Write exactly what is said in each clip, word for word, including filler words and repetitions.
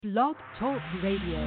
Blog Talk Radio.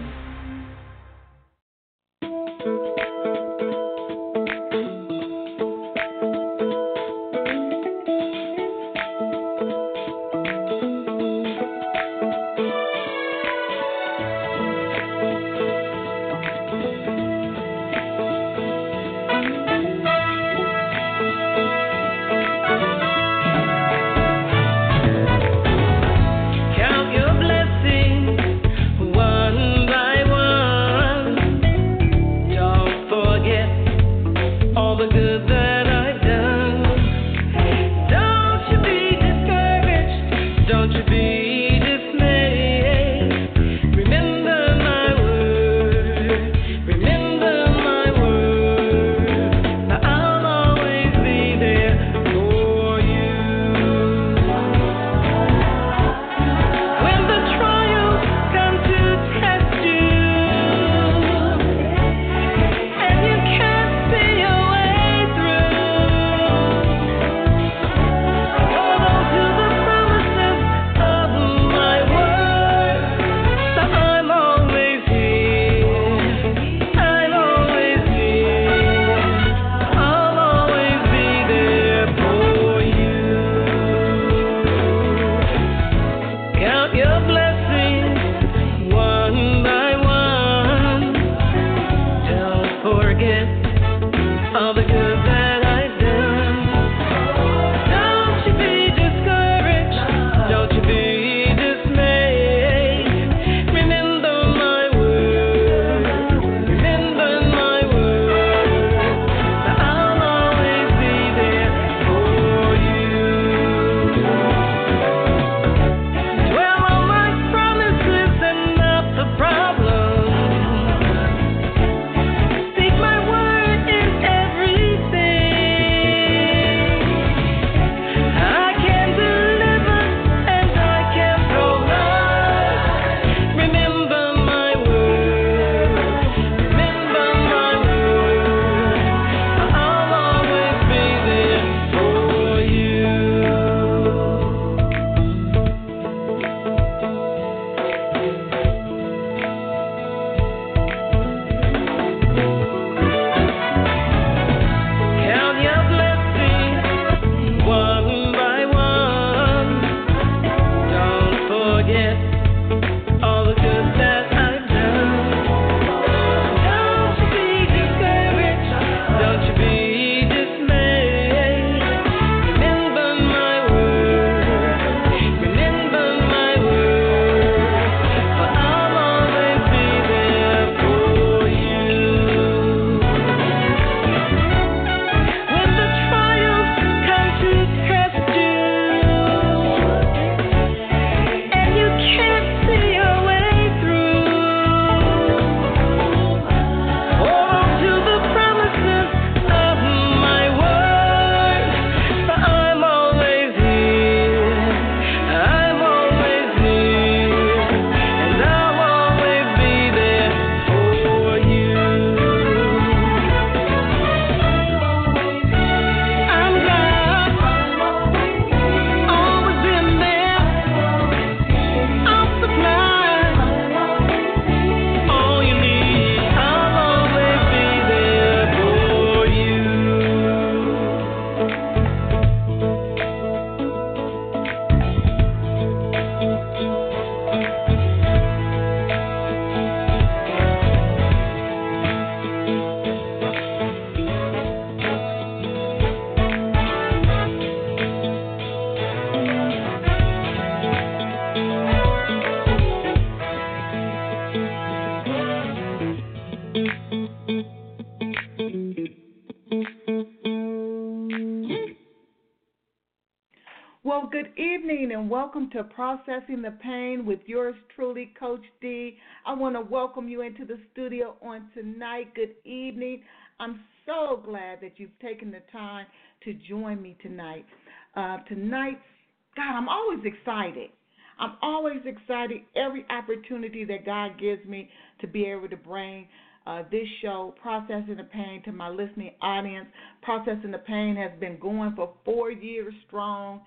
Well, good evening and welcome to Processing the Pain with yours truly, Coach D. I want to welcome you into the studio on tonight. Good evening. I'm so glad that you've taken the time to join me tonight. Uh, tonight, God, I'm always excited. I'm always excited every opportunity that God gives me to be able to bring uh, this show, Processing the Pain, to my listening audience. Processing the Pain has been going for four years strong.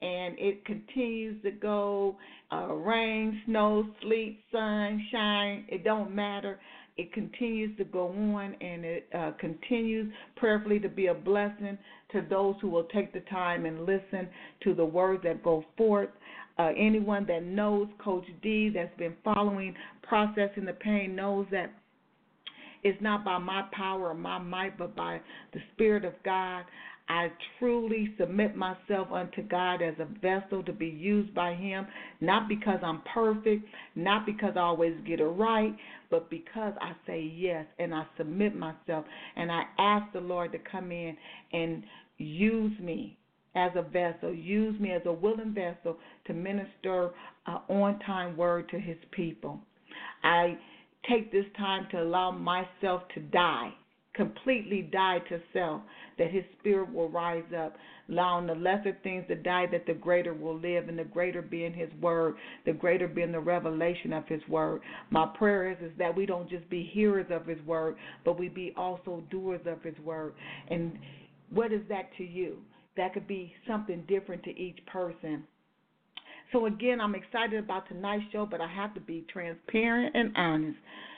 and it continues to go, uh, rain, snow, sleet, sun, shine, it don't matter. It continues to go on, and it uh, continues prayerfully to be a blessing to those who will take the time and listen to the words that go forth. Uh, anyone that knows Coach D, that's been following Processing the Pain, knows that it's not by my power or my might, but by the Spirit of God. I truly submit myself unto God as a vessel to be used by Him, not because I'm perfect, not because I always get it right, but because I say yes and I submit myself and I ask the Lord to come in and use me as a vessel, use me as a willing vessel to minister an on-time word to His people. I take this time to allow myself to die, completely die to self, that His Spirit will rise up, allowing the lesser things to die, that the greater will live, and the greater being His word, the greater being the revelation of His word. My prayer is, is that we don't just be hearers of His word, but we be also doers of His word. And what is that to you? That could be something different to each person. So again, I'm excited about tonight's show, but I have to be transparent and honest.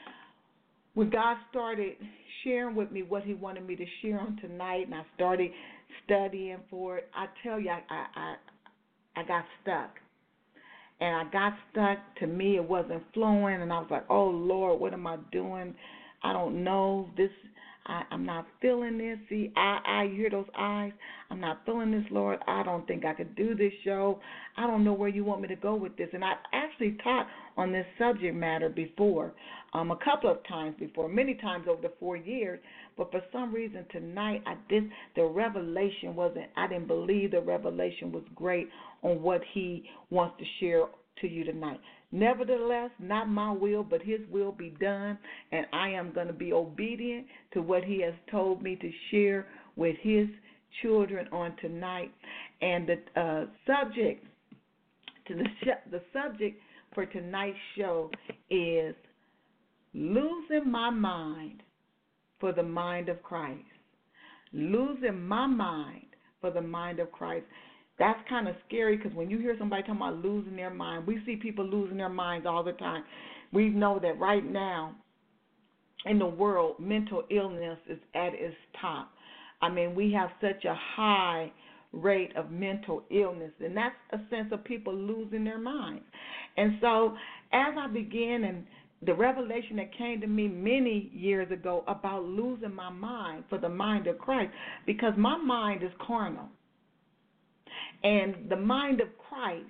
When God started sharing with me what He wanted me to share on tonight, and I started studying for it, I tell you, I, I, I, I got stuck. And I got stuck. To me, it wasn't flowing, and I was like, oh, Lord, what am I doing? I don't know. This, I, I'm not feeling this. See, I, I hear those eyes. I'm not feeling this, Lord. I don't think I could do this show. I don't know where you want me to go with this. And I've actually taught on this subject matter before, um, a couple of times before, many times over the four years. But for some reason tonight, I did, the revelation wasn't, I didn't believe the revelation was great on what He wants to share to you tonight. Nevertheless, not my will, but His will be done, and I am going to be obedient to what He has told me to share with His children on tonight. And the uh, subject to the sh- the subject for tonight's show is losing my mind for the mind of Christ. Losing my mind for the mind of Christ. That's kind of scary, because when you hear somebody talking about losing their mind, we see people losing their minds all the time. We know that right now in the world, mental illness is at its top. I mean, we have such a high rate of mental illness, and that's a sense of people losing their minds. And so as I began, and the revelation that came to me many years ago about losing my mind for the mind of Christ, because my mind is carnal. And the mind of Christ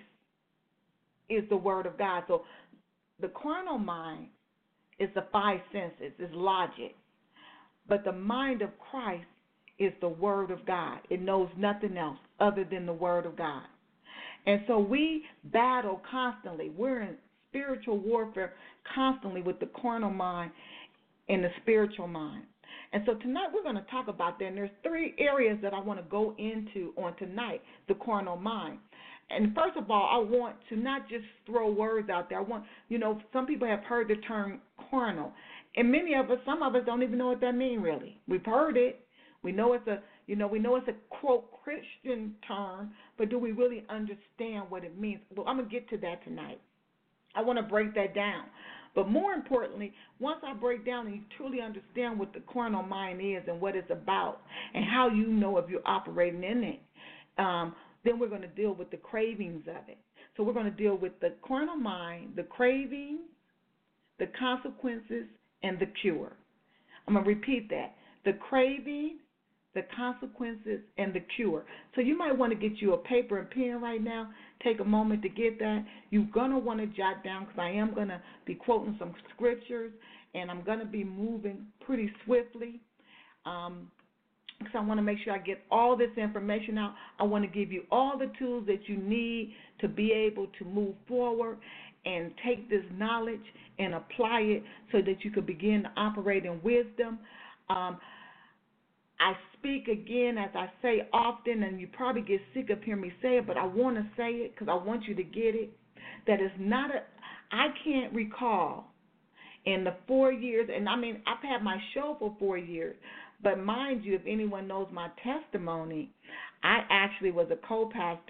is the Word of God. So the carnal mind is the five senses, is logic. But the mind of Christ is the Word of God. It knows nothing else other than the Word of God. And so we battle constantly. We're in spiritual warfare constantly with the carnal mind and the spiritual mind. And so tonight we're going to talk about that. And there's three areas that I want to go into on tonight, the carnal mind. And first of all, I want to not just throw words out there. I want, you know, some people have heard the term carnal. And many of us, some of us don't even know what that means really. We've heard it. We know it's a, you know, we know it's a, quote, Christian term, but do we really understand what it means? Well, I'm going to get to that tonight. I want to break that down. But more importantly, once I break down and you truly understand what the carnal mind is and what it's about and how you know if you're operating in it, um, then we're going to deal with the cravings of it. So we're going to deal with the carnal mind, the cravings, the consequences, and the cure. I'm going to repeat that. The craving, the consequences, and the cure. So you might want to get you a paper and pen right now. Take a moment to get that. You're going to want to jot down, because I am going to be quoting some scriptures, and I'm going to be moving pretty swiftly, um, because I want to make sure I get all this information out. I want to give you all the tools that you need to be able to move forward and take this knowledge and apply it so that you can begin to operate in wisdom. Um, I speak again, as I say often, and you probably get sick of hearing me say it, but I want to say it because I want you to get it, that it's not a, I can't recall in the four years, and I mean, I've had my show for four years, but mind you, if anyone knows my testimony, I actually was a co-pastor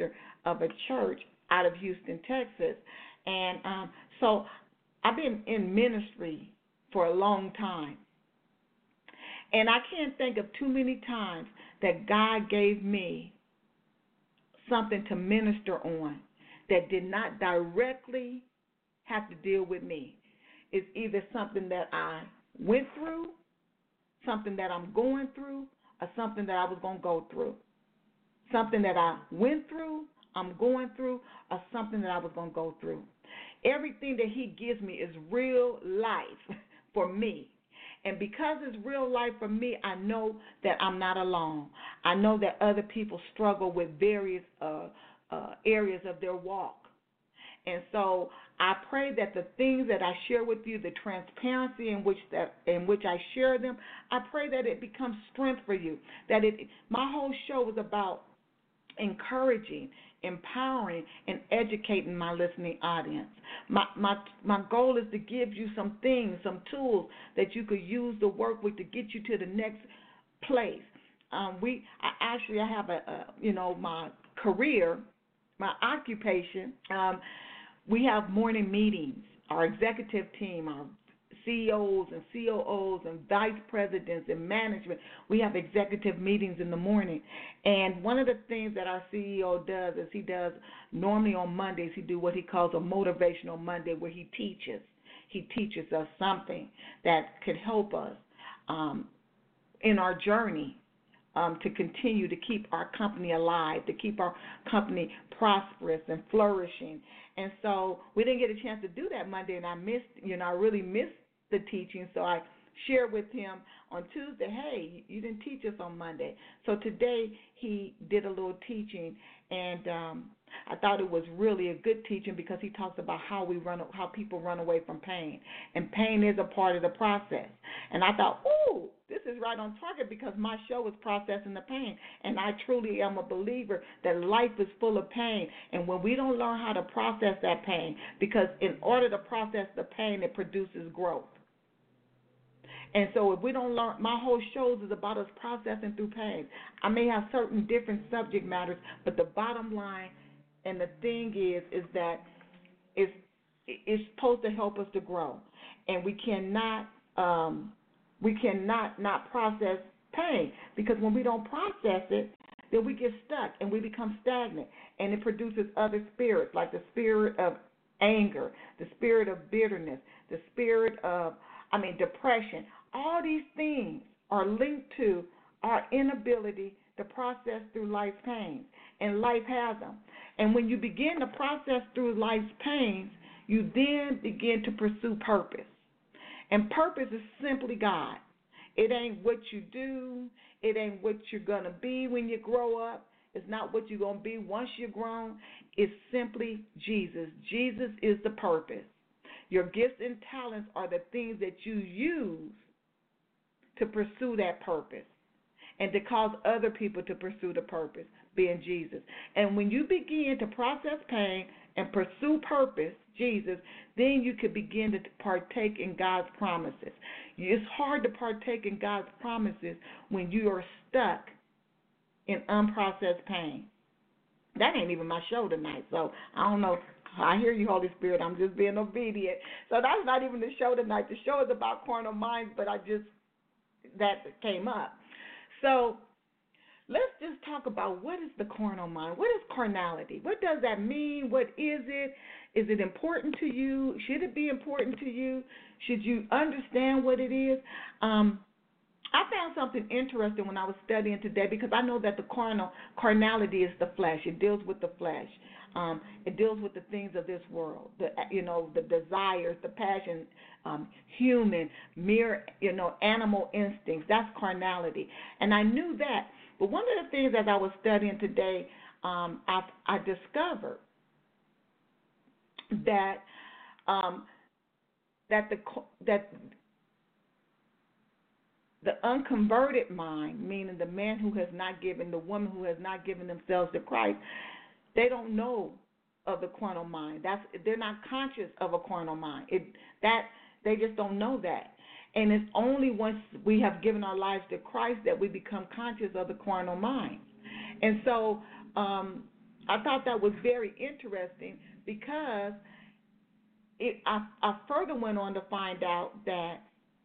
of a church out of Houston, Texas. And um, so I've been in ministry for a long time. And I can't think of too many times that God gave me something to minister on that did not directly have to deal with me. It's either something that I went through, something that I'm going through, or something that I was going to go through. Something that I went through, I'm going through, or something that I was going to go through. Everything that he gives me is real life for me. And because it's real life for me, I know that I'm not alone. I know that other people struggle with various uh, uh, areas of their walk. And so I pray that the things that I share with you, the transparency in which that in which I share them, I pray that it becomes strength for you. That it my whole show is about encouraging, empowering, and educating my listening audience. My my my goal is to give you some things, some tools that you could use to work with to get you to the next place. Um, we I actually I have a, a you know my career, my occupation. Um, we have morning meetings. Our executive team, our C E Os and C O Os and vice presidents and management, we have executive meetings in the morning. And one of the things that our C E O does is he does, normally on Mondays, he do what he calls a motivational Monday, where he teaches. He teaches us something that could help us um, in our journey um, to continue to keep our company alive, to keep our company prosperous and flourishing. And so we didn't get a chance to do that Monday, and I missed, you know, I really missed the teaching, so I shared with him on Tuesday, hey, you didn't teach us on Monday. So today he did a little teaching, and um, I thought it was really a good teaching because he talks about how we run, how people run away from pain, and pain is a part of the process. And I thought, ooh, this is right on target because my show is processing the pain, and I truly am a believer that life is full of pain, and when we don't learn how to process that pain, because in order to process the pain, it produces growth. And so if we don't learn, my whole show is about us processing through pain. I may have certain different subject matters, but the bottom line and the thing is, is that it's, it's supposed to help us to grow. And we cannot, um, we cannot not process pain, because when we don't process it, then we get stuck and we become stagnant. And it produces other spirits, like the spirit of anger, the spirit of bitterness, the spirit of, I mean, depression. All these things are linked to our inability to process through life's pains, and life has them. And when you begin to process through life's pains, you then begin to pursue purpose. And purpose is simply God. It ain't what you do. It ain't what you're going to be when you grow up. It's not what you're going to be once you're grown. It's simply Jesus. Jesus is the purpose. Your gifts and talents are the things that you use to pursue that purpose and to cause other people to pursue the purpose, being Jesus. And when you begin to process pain and pursue purpose, Jesus, then you can begin to partake in God's promises. It's hard to partake in God's promises when you are stuck in unprocessed pain. That ain't even my show tonight, so I don't know. I hear you, Holy Spirit. I'm just being obedient. So that's not even the show tonight. The show is about carnal minds, but I just, that came up. So let's just talk about what is the carnal mind. What is carnality? What does that mean? What is it? Is it important to you? Should it be important to you? Should you understand what it is? Um, I found something interesting when I was studying today, because I know that the carnal carnality is the flesh. It deals with the flesh. Um, it deals with the things of this world, the you know the desires, the passion, um, human, mere you know animal instincts. That's carnality, and I knew that. But one of the things as I was studying today, um, I, I discovered that um, that the that the unconverted mind, meaning the man who has not given, the woman who has not given themselves to Christ, they don't know of the carnal mind. That's they're not conscious of a carnal mind. It that they just don't know that. And it's only once we have given our lives to Christ that we become conscious of the carnal mind. And so um, I thought that was very interesting because it, I, I further went on to find out that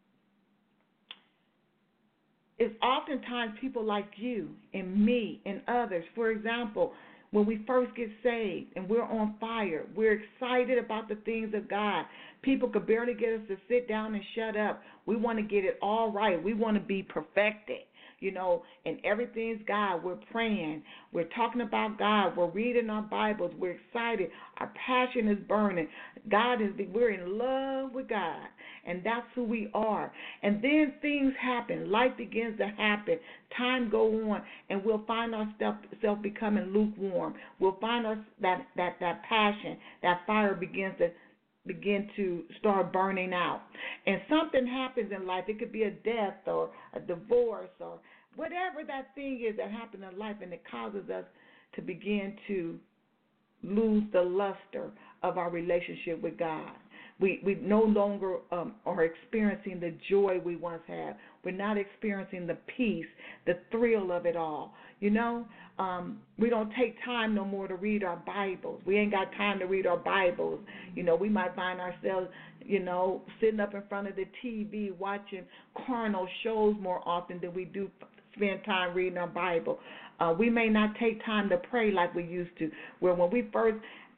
it's oftentimes people like you and me and others. For example, when we first get saved and we're on fire, we're excited about the things of God. People could barely get us to sit down and shut up. We want to get it all right. We want to be perfected, you know, and everything's God. We're praying. We're talking about God. We're reading our Bibles. We're excited. Our passion is burning. God is, we're in love with God, and that's who we are. And then things happen. Life begins to happen. Time go on, and we'll find ourselves becoming lukewarm. We'll find our that that that passion, that fire begins to begin to start burning out. And something happens in life. It could be a death or a divorce or whatever that thing is that happened in life, and it causes us to begin to lose the luster of our relationship with God. We we no longer um, are experiencing the joy we once had. We're not experiencing the peace, the thrill of it all. You know, um, we don't take time no more to read our Bibles. We ain't got time to read our Bibles. You know, we might find ourselves, you know, sitting up in front of the T V watching carnal shows more often than we do spend time reading our Bible. Uh, we may not take time to pray like we used to. Where when we first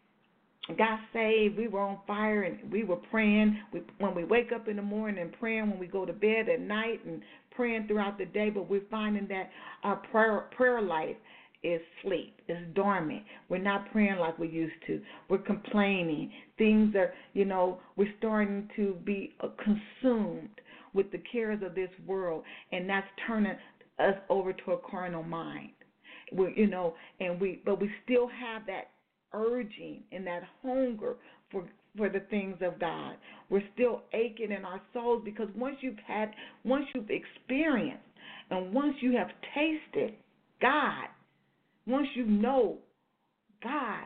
got saved, we were on fire and we were praying. We, when we wake up in the morning and praying, when we go to bed at night and praying throughout the day, but we're finding that our prayer, prayer life is sleep, is dormant. We're not praying like we used to. We're complaining. Things are, you know, we're starting to be uh, consumed with the cares of this world, and that's turning us over to a carnal mind. We, you know, and we, but we still have that urging and that hunger for for the things of God. We're still aching in our souls because once you've had, once you've experienced, and once you have tasted God, once you know God,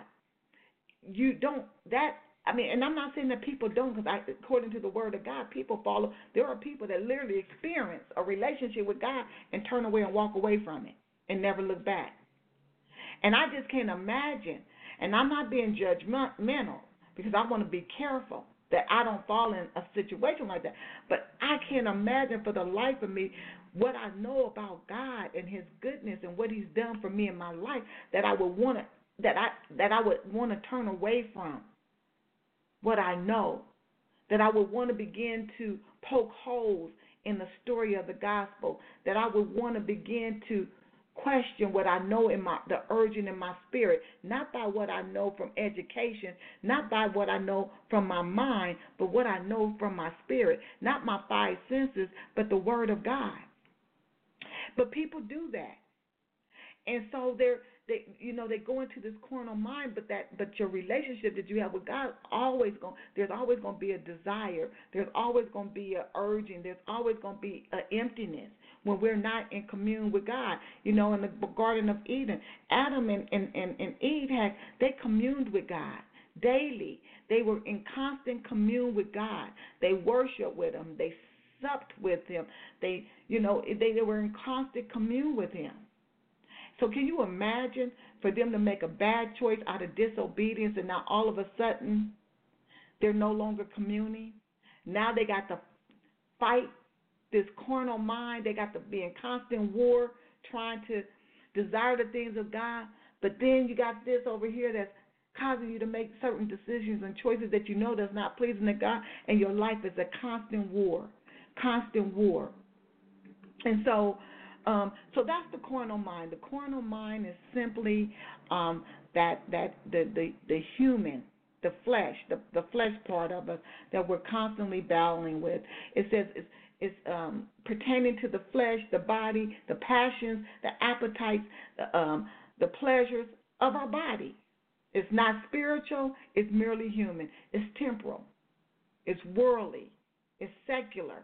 you don't that. I mean, and I'm not saying that people don't, because according to the Word of God, people follow. There are people that literally experience a relationship with God and turn away and walk away from it and never look back. And I just can't imagine. And I'm not being judgmental because I want to be careful that I don't fall in a situation like that. But I can't imagine for the life of me what I know about God and His goodness and what He's done for me in my life that I would want to that I that I would want to turn away from what I know, that I would want to begin to poke holes in the story of the gospel, that I would want to begin to question what I know in my the urging in my spirit, not by what I know from education, not by what I know from my mind, but what I know from my spirit, not my five senses, but the Word of God. But people do that, and so they're they you know they go into this carnal mind, but that but your relationship that you have with God always going there's always going to be a desire, there's always going to be a urging, there's always going to be an emptiness when we're not in commune with God. You know, in the Garden of Eden, Adam and, and, and, and Eve had they communed with God daily. They were in constant commune with God. They worshiped with Him. They supped with Him. They, you know, they, they were in constant commune with Him. So can you imagine for them to make a bad choice out of disobedience, and now all of a sudden they're no longer communing? Now they got to fight this carnal mind. They got to be in constant war trying to desire the things of God. But then you got this over here that's causing you to make certain decisions and choices that you know that's not pleasing to God, and your life is a constant war, constant war. And so um, so that's the carnal mind. The carnal mind is simply um, that that the, the, the human, the flesh, the, the flesh part of us that we're constantly battling with. It says it's It's um, pertaining to the flesh, the body, the passions, the appetites, the, um, the pleasures of our body. It's not spiritual. It's merely human. It's temporal. It's worldly. It's secular.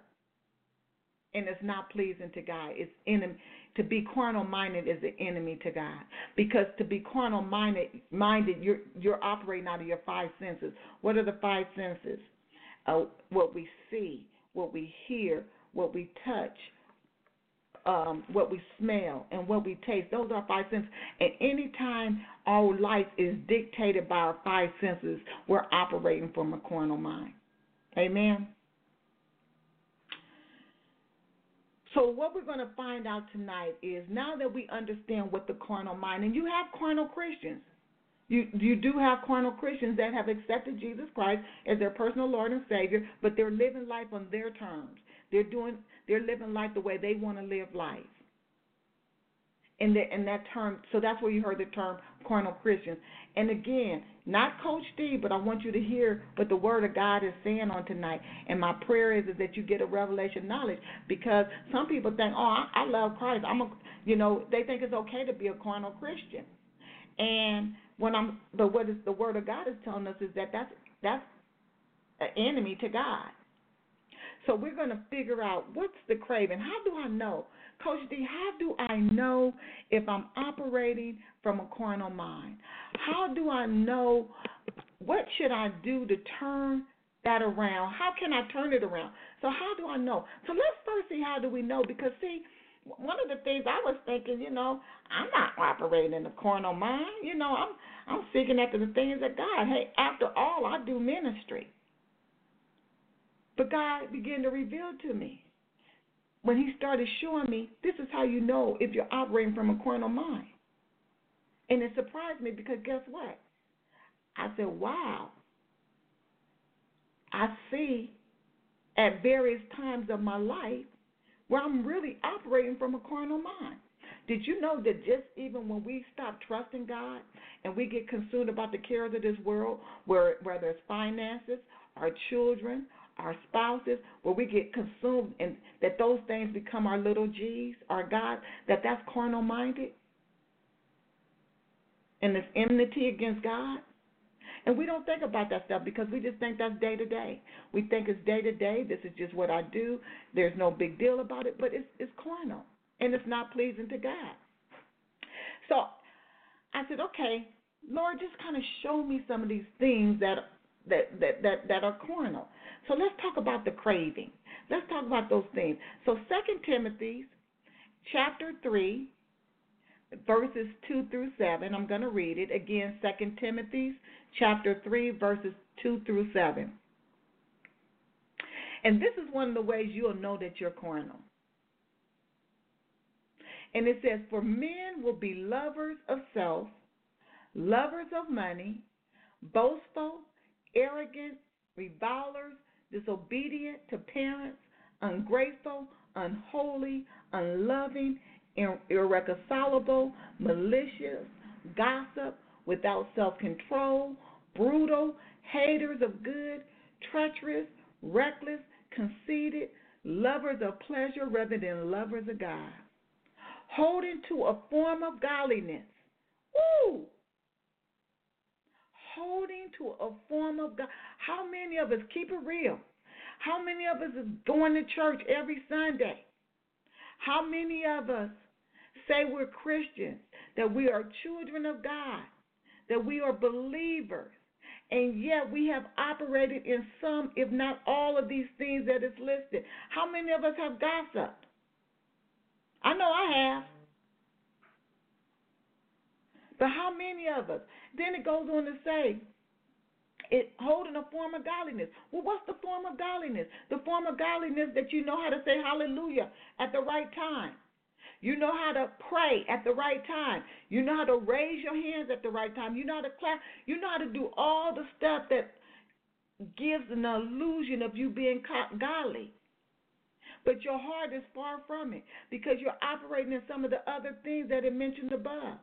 And it's not pleasing to God. It's enemy. To be carnal-minded is the enemy to God. Because to be carnal-minded, minded, you're, you're operating out of your five senses. What are the five senses? Uh, what we see, what we hear, what we touch, um, what we smell, and what we taste. Those are five senses. And anytime our life is dictated by our five senses, we're operating from a carnal mind. Amen. So what we're going to find out tonight is, now that we understand what the carnal mind, and you have carnal Christians. You you do have carnal Christians that have accepted Jesus Christ as their personal Lord and Savior, but they're living life on their terms. They're doing they're living life the way they want to live life. In the, in that term, so that's where you heard the term carnal Christians. And again, not Coach D, but I want you to hear what the Word of God is saying on tonight. And my prayer is, is that you get a revelation knowledge, because some people think, oh, I, I love Christ. I'm a, you know, they think it's okay to be a carnal Christian. And when I'm, but what is the Word of God is telling us is that that's that's an enemy to God. So we're going to figure out, what's the craving. How do I know, Coach D? How do I know if I'm operating from a carnal mind? How do I know, what should I do to turn that around? How can I turn it around? So how do I know? So let's first see, how do we know? Because see, one of the things I was thinking, you know, I'm not operating in the carnal mind. You know, I'm I'm seeking after the things of God. Hey, after all, I do ministry. But God began to reveal to me, when He started showing me, this is how you know if you're operating from a carnal mind. And it surprised me, because guess what? I said, wow. I see at various times of my life where I'm really operating from a carnal mind. Did you know that just even when we stop trusting God and we get consumed about the cares of this world, where whether it's finances, our children, our spouses, where we get consumed and that those things become our little G's, our God, that that's carnal minded, and it's enmity against God? And we don't think about that stuff, because we just think that's day to day. We think it's day to day. This is just what I do. There's no big deal about it, but it's it's carnal, and it's not pleasing to God. So I said, okay, Lord, just kind of show me some of these things that that that that, that are carnal. So let's talk about the craving. Let's talk about those things. So Second Timothy chapter three, verses two through seven. I'm going to read it again. Second Timothy chapter three, verses two through seven. And this is one of the ways you'll know that you're carnal. And it says, for men will be lovers of self, lovers of money, boastful, arrogant, revilers, disobedient to parents, ungrateful, unholy, unloving, irreconcilable, malicious, gossip, without self-control, brutal, haters of good, treacherous, reckless, conceited, lovers of pleasure rather than lovers of God, holding to a form of godliness. Woo! Holding to a form of God. How many of us, keep it real, how many of us is going to church every Sunday? How many of us say we're Christians, that we are children of God, that we are believers, and yet we have operated in some, if not all, of these things that is listed? How many of us have gossiped? I know I have. But how many of us? Then it goes on to say, it holding a form of godliness. Well, what's the form of godliness? The form of godliness that you know how to say hallelujah at the right time. You know how to pray at the right time. You know how to raise your hands at the right time. You know how to clap. You know how to do all the stuff that gives an illusion of you being godly. But your heart is far from it, because you're operating in some of the other things that it mentioned above.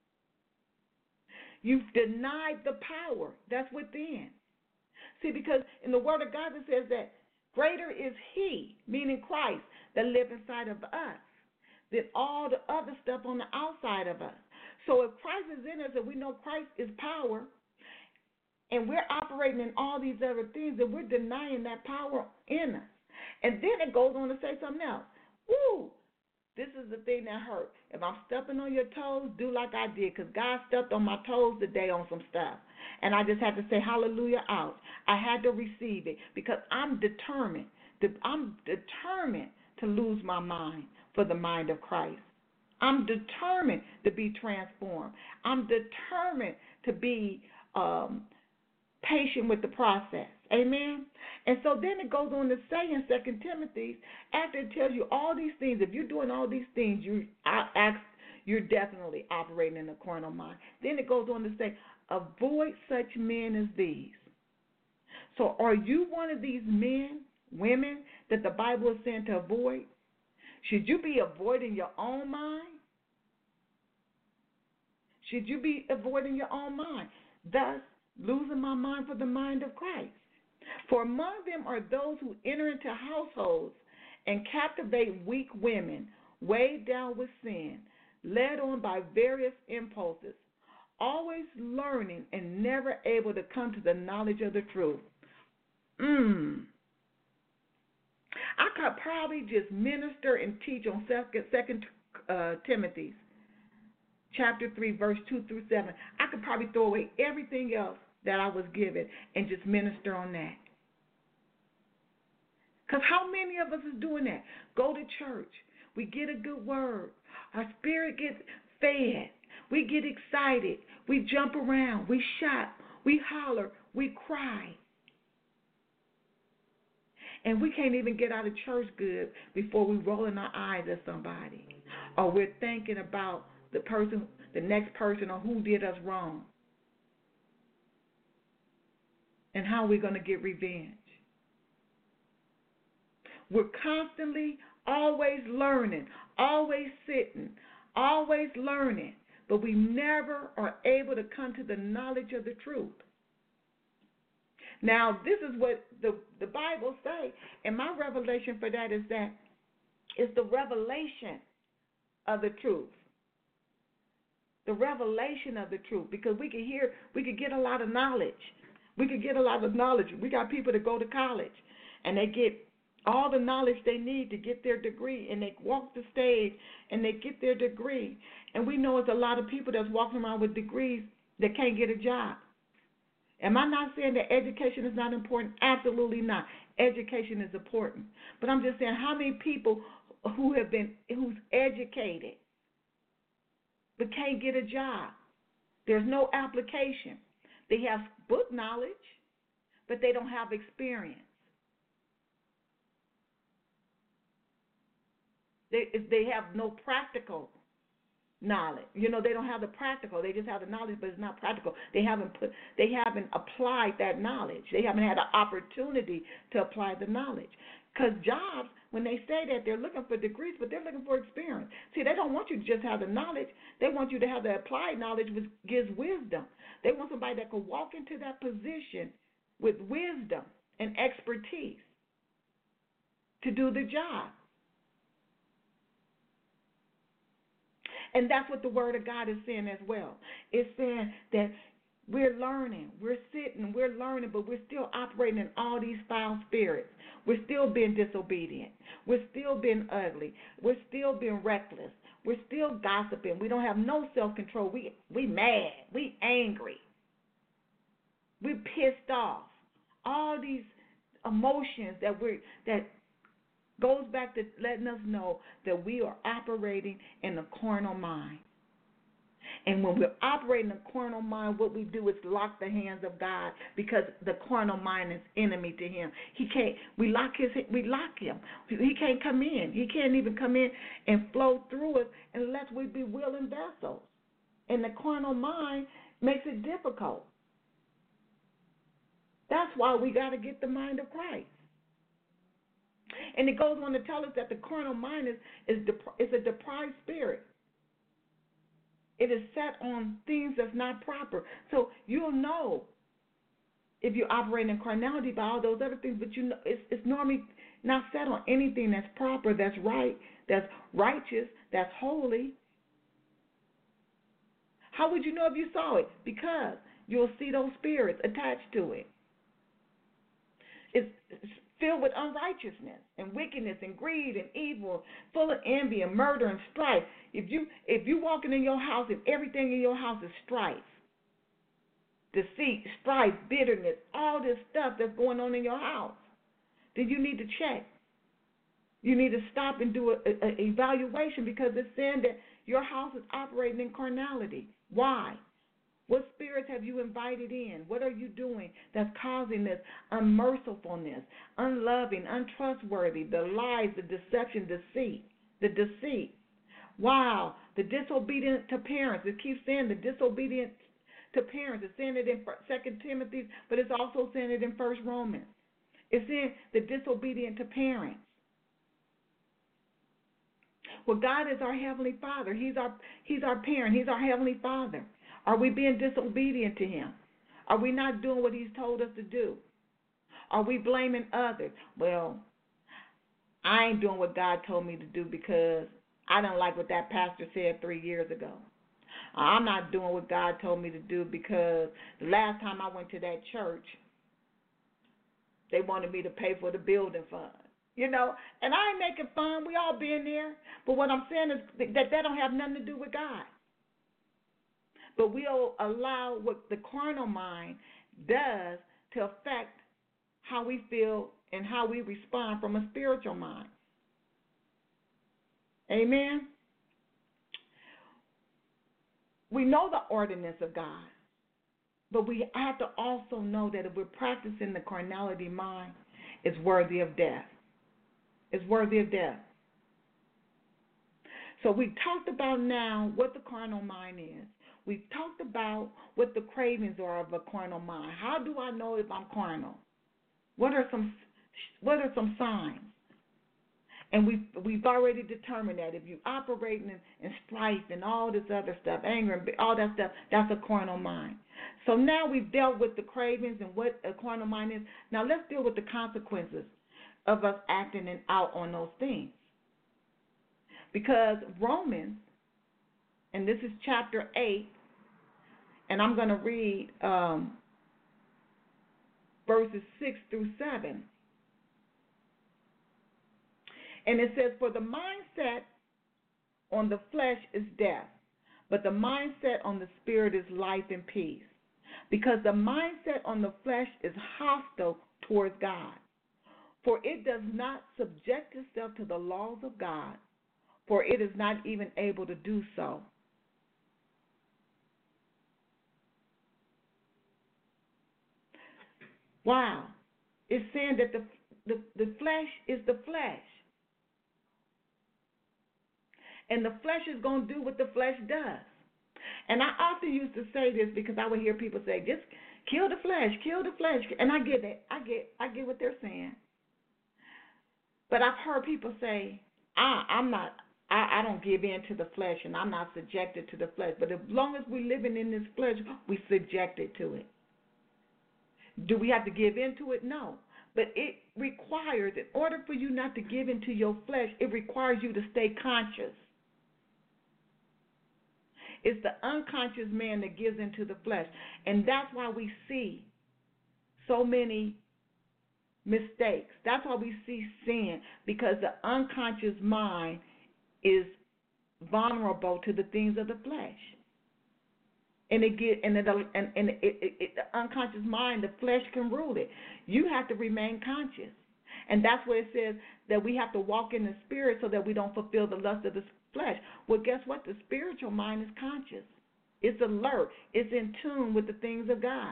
You've denied the power that's within. See, because in the Word of God it says that greater is He, meaning Christ, that lives inside of us, than all the other stuff on the outside of us. So if Christ is in us and we know Christ is power, and we're operating in all these other things, then we're denying that power in us. And then it goes on to say something else. Woo! This is the thing that hurt. If I'm stepping on your toes, do like I did, because God stepped on my toes today on some stuff. And I just had to say hallelujah out. I had to receive it, because I'm determined. To, I'm determined to lose my mind for the mind of Christ. I'm determined to be transformed. I'm determined to be um, patient with the process. Amen? And so then it goes on to say in Second Timothy, after it tells you all these things, if you're doing all these things, you ask, you're definitely operating in the carnal mind. Then it goes on to say, avoid such men as these. So are you one of these men, women, that the Bible is saying to avoid? Should you be avoiding your own mind? Should you be avoiding your own mind? Thus, losing my mind for the mind of Christ. For among them are those who enter into households and captivate weak women, weighed down with sin, led on by various impulses, always learning and never able to come to the knowledge of the truth. Mm. I could probably just minister and teach on Second uh, Timothy chapter three, verse two through seven. I could probably throw away everything else that I was given and just minister on that. Because how many of us is doing that? Go to church. We get a good word. Our spirit gets fed. We get excited. We jump around. We shout. We holler. We cry. And we can't even get out of church good before we roll in our eyes at somebody. Or we're thinking about the person, the next person, or who did us wrong. And how we're going to get revenge. We're constantly, always learning, always sitting, always learning, but we never are able to come to the knowledge of the truth. Now, this is what the, the Bible says, and my revelation for that is that it's the revelation of the truth. The revelation of the truth, because we could hear, we could get a lot of knowledge. We could get a lot of knowledge. We got people that go to college, and they get all the knowledge they need to get their degree, and they walk the stage, and they get their degree. And we know it's a lot of people that's walking around with degrees that can't get a job. Am I not saying that education is not important? Absolutely not. Education is important. But I'm just saying, how many people who have been, who's educated, but can't get a job? There's no application. They have book knowledge, but they don't have experience. They they have no practical knowledge. You know, they don't have the practical. They just have the knowledge, but it's not practical. They haven't put they haven't applied that knowledge. They haven't had an opportunity to apply the knowledge. Because jobs, when they say that, they're looking for degrees, but they're looking for experience. See, they don't want you to just have the knowledge. They want you to have the applied knowledge, which gives wisdom. They want somebody that can walk into that position with wisdom and expertise to do the job. And that's what the Word of God is saying as well. It's saying that we're learning, we're sitting, we're learning, but we're still operating in all these foul spirits. We're still being disobedient. We're still being ugly. We're still being reckless. We're still gossiping. We don't have no self-control. We we mad. We angry. We're pissed off. All these emotions that we're that goes back to letting us know that we are operating in the carnal mind. And when we're operating in the carnal mind, what we do is lock the hands of God, because the carnal mind is enemy to him. He can't. We lock his. We lock him. He can't come in. He can't even come in and flow through us unless we be willing vessels. And the carnal mind makes it difficult. That's why we got to get the mind of Christ. And it goes on to tell us that the carnal mind is is, dep- is a deprived spirit. It is set on things that's not proper. So you'll know if you're operating in carnality by all those other things, but you know it's, it's normally not set on anything that's proper, that's right, that's righteous, that's holy. How would you know if you saw it? Because you'll see those spirits attached to it. It's, it's filled with unrighteousness and wickedness and greed and evil, full of envy and murder and strife. If you if you walking in your house and everything in your house is strife, deceit, strife, bitterness, all this stuff that's going on in your house, then you need to check. You need to stop and do an evaluation because it's saying that your house is operating in carnality. Why? What spirits have you invited in? What are you doing that's causing this unmercifulness, unloving, untrustworthy, the lies, the deception, deceit, the deceit? Wow, the disobedient to parents. It keeps saying the disobedient to parents. It's saying it in Second Timothy, but it's also saying it in First Romans. It's saying the disobedient to parents. Well, God is our Heavenly Father. He's our He's our parent. He's our Heavenly Father. Are we being disobedient to Him? Are we not doing what He's told us to do? Are we blaming others? Well, I ain't doing what God told me to do because I don't like what that pastor said three years ago. I'm not doing what God told me to do because the last time I went to that church, they wanted me to pay for the building fund. You know, and I ain't making fun. We all been there. But what I'm saying is that that don't have nothing to do with God. But we'll allow what the carnal mind does to affect how we feel and how we respond from a spiritual mind. Amen? We know the ordinance of God, but we have to also know that if we're practicing the carnality mind, it's worthy of death. It's worthy of death. So we talked about now what the carnal mind is. We've talked about what the cravings are of a carnal mind. How do I know if I'm carnal? What are some what are some signs? And we've, we've already determined that if you operate in, in strife and all this other stuff, anger and all that stuff, that's a carnal mind. So now we've dealt with the cravings and what a carnal mind is. Now let's deal with the consequences of us acting and out on those things. Because Romans, and this is chapter eight, and I'm going to read um, verses six through seven. And it says, for the mindset on the flesh is death, but the mindset on the spirit is life and peace. Because the mindset on the flesh is hostile towards God. For it does not subject itself to the laws of God, for it is not even able to do so. Wow. It's saying that the, the, the flesh is the flesh. And the flesh is going to do what the flesh does. And I often used to say this because I would hear people say, just kill the flesh, kill the flesh. And I get it. I get I get what they're saying. But I've heard people say, I, I'm not, I, I don't give in to the flesh and I'm not subjected to the flesh. But as long as we're living in this flesh, we subjected to it. Do we have to give in to it? No. But it requires, in order for you not to give into your flesh, it requires you to stay conscious. It's the unconscious man that gives into the flesh. And that's why we see so many mistakes. That's why we see sin, because the unconscious mind is vulnerable to the things of the flesh. And it get and it and, and it, it, it, the unconscious mind, the flesh can rule it. You have to remain conscious. And that's where it says that we have to walk in the spirit so that we don't fulfill the lust of the flesh. Well, guess what? The spiritual mind is conscious. It's alert. It's in tune with the things of God.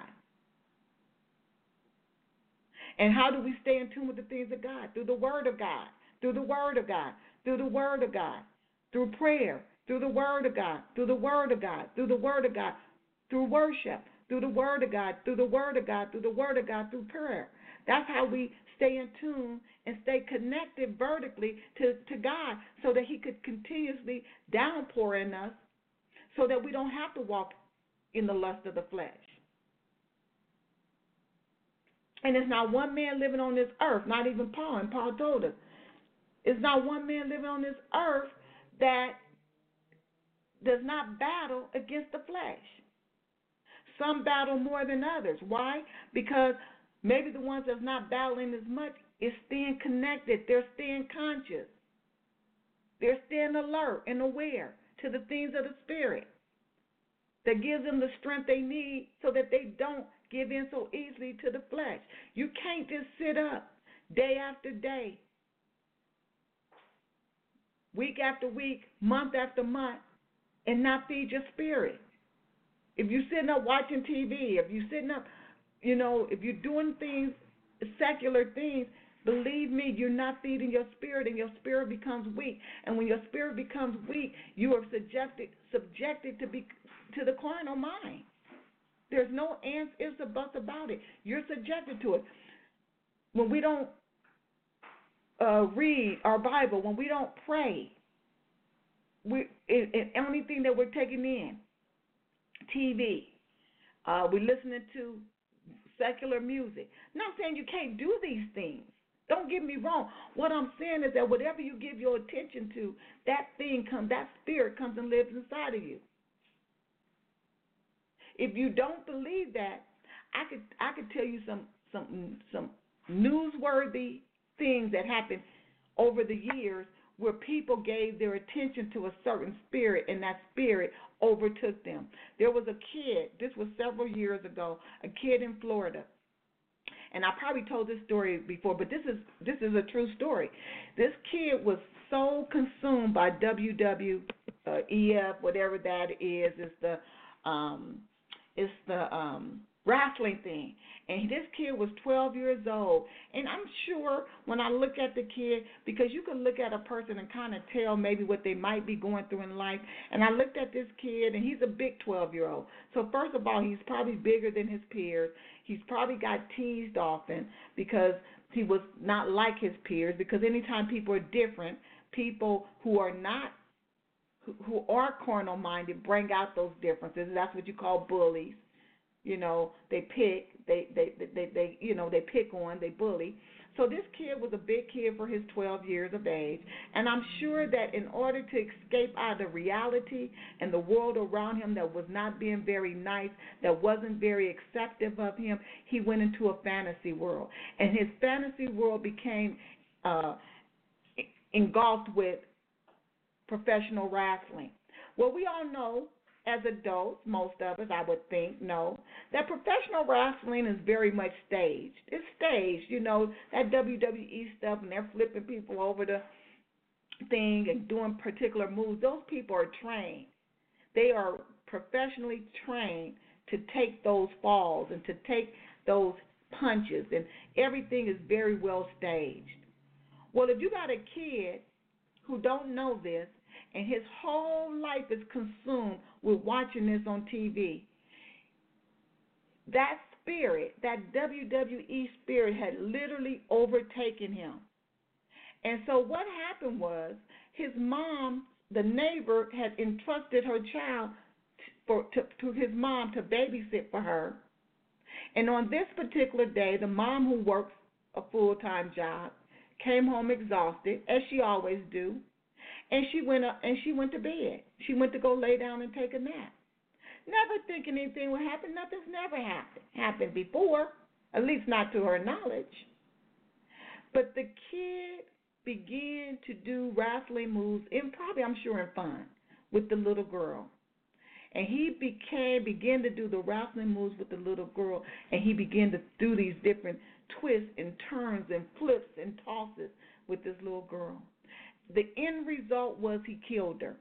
And how do we stay in tune with the things of God? Through the Word of God. Through the Word of God. Through the Word of God. Through prayer. Through the Word of God. Through the Word of God. Through the Word of God. Through worship. Through the Word of God. Through the Word of God. Through the Word of God. Through prayer. That's how we stay in tune and stay connected vertically to, to God so that He could continuously downpour in us so that we don't have to walk in the lust of the flesh. And it's not one man living on this earth, not even Paul, and Paul told us, it's not one man living on this earth that does not battle against the flesh. Some battle more than others. Why? Because maybe the ones that's not battling as much is staying connected. They're staying conscious. They're staying alert and aware to the things of the Spirit that gives them the strength they need so that they don't give in so easily to the flesh. You can't just sit up day after day week after week, month after month, and not feed your spirit. If you're sitting up watching T V, if you're sitting up, you know, if you're doing things, secular things, believe me, you're not feeding your spirit, and your spirit becomes weak. And when your spirit becomes weak, you are subjected subjected to be to the carnal mind. There's no ands, ifs, or buts about it. You're subjected to it. When we don't uh, read our Bible, when we don't pray, we it, it, only thing that we're taking in, T V. Uh, we're listening to secular music. Not saying you can't do these things. Don't get me wrong. What I'm saying is that whatever you give your attention to, that thing comes, that spirit comes and lives inside of you. If you don't believe that, I could I could tell you some some some newsworthy things that happened over the years where people gave their attention to a certain spirit, and that spirit overtook them. There was a kid, this was several years ago, a kid in Florida. And I probably told this story before, but this is this is a true story. This kid was so consumed by W W E F, whatever that is, it's the um, it's the um, wrestling thing. And this kid was twelve years old. And I'm sure when I look at the kid, because you can look at a person and kind of tell maybe what they might be going through in life. And I looked at this kid, and he's a big twelve-year-old. So first of all, he's probably bigger than his peers. He's probably got teased often because he was not like his peers, because anytime people are different, people who are not, who, who are carnal-minded bring out those differences. That's what you call bullies. You know, they pick, they, they, they, they, they, you know, they pick on, they bully. So this kid was a big kid for his twelve years of age, and I'm sure that in order to escape out of reality and the world around him that was not being very nice, that wasn't very acceptive of him, he went into a fantasy world. And his fantasy world became uh, engulfed with professional wrestling. Well, we all know, as adults, most of us, I would think, know that professional wrestling is very much staged. It's staged, you know, that W W E stuff, and they're flipping people over the thing and doing particular moves. Those people are trained. They are professionally trained to take those falls and to take those punches, and everything is very well staged. Well, if you got a kid who don't know this, and his whole life is consumed with watching this on T V, that spirit, that W W E spirit had literally overtaken him. And so what happened was his mom, the neighbor, had entrusted her child for, to, to his mom to babysit for her. And on this particular day, the mom, who works a full-time job, came home exhausted, as she always do. And she went up and she went to bed. She went to go lay down and take a nap. Never thinking anything would happen. Nothing's never happened happened before, at least not to her knowledge. But the kid began to do wrestling moves, in probably, I'm sure, in fun, with the little girl. And he became began to do the wrestling moves with the little girl, and he began to do these different twists and turns and flips and tosses with this little girl. The end result was he killed her.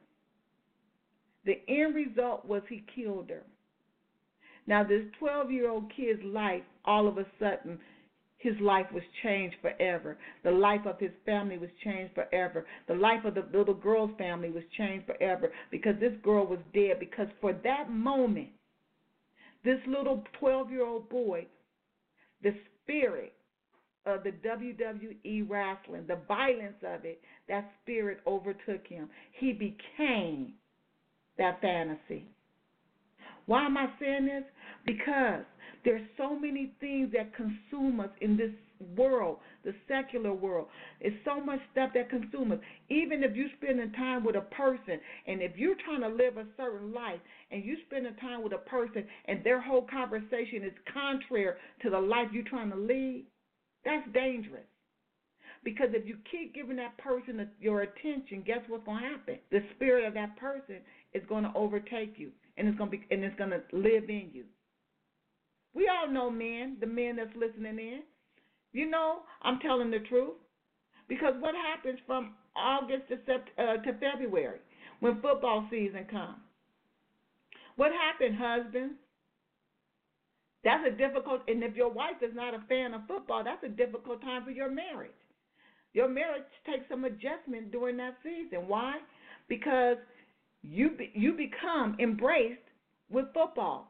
The end result was he killed her. Now, this twelve-year-old kid's life, all of a sudden, his life was changed forever. The life of his family was changed forever. The life of the little girl's family was changed forever, because this girl was dead. Because for that moment, this little twelve-year-old boy, the spirit of the W W E wrestling, the violence of it, that spirit overtook him. He became that fantasy. Why am I saying this? Because there's so many things that consume us in this world, the secular world. It's so much stuff that consumes us. Even if you're spending time with a person, and if you're trying to live a certain life, and you're spending time with a person, and their whole conversation is contrary to the life you're trying to lead, that's dangerous. Because if you keep giving that person your attention, guess what's going to happen? The spirit of that person is going to overtake you, and it's going to be, and it's going to live in you. We all know men, the men that's listening in. You know, I'm telling the truth. Because what happens from August to, sept- uh, to February when football season comes? What happened, husband? That's a difficult, and if your wife is not a fan of football, that's a difficult time for your marriage. Your marriage takes some adjustment during that season. Why? Because you be, you become embraced with football.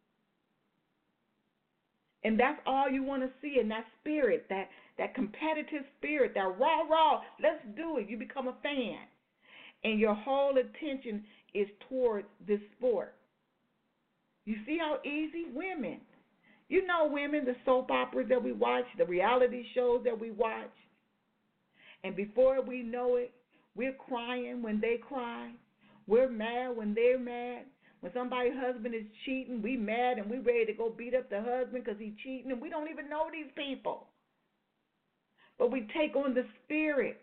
And that's all you want to see in that spirit, that, that competitive spirit, that raw, raw, let's do it. You become a fan. And your whole attention is toward this sport. You see how easy? Women. You know women, the soap operas that we watch, the reality shows that we watch. And before we know it, we're crying when they cry. We're mad when they're mad. When somebody's husband is cheating, we mad and we ready to go beat up the husband because he's cheating, and we don't even know these people. But we take on the spirit.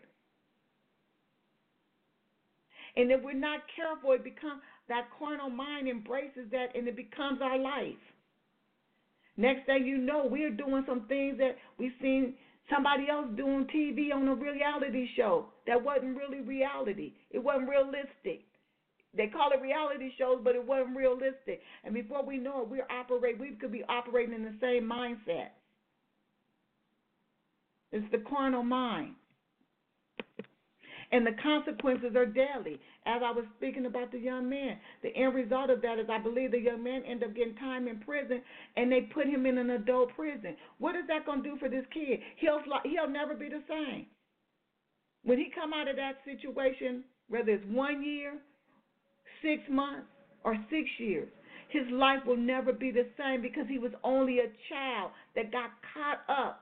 And if we're not careful, it becomes that carnal mind embraces that, and it becomes our life. Next thing you know, we're doing some things that we've seen somebody else do on T V on a reality show that wasn't really reality. It wasn't realistic. They call it reality shows, but it wasn't realistic. And before we know it, we're operate, we could be operating in the same mindset. It's the carnal mind. And the consequences are deadly. As I was speaking about the young man, the end result of that is I believe the young man ended up getting time in prison, and they put him in an adult prison. What is that going to do for this kid? He'll, he'll never be the same. When he come out of that situation, whether it's one year, six months, or six years, his life will never be the same because he was only a child that got caught up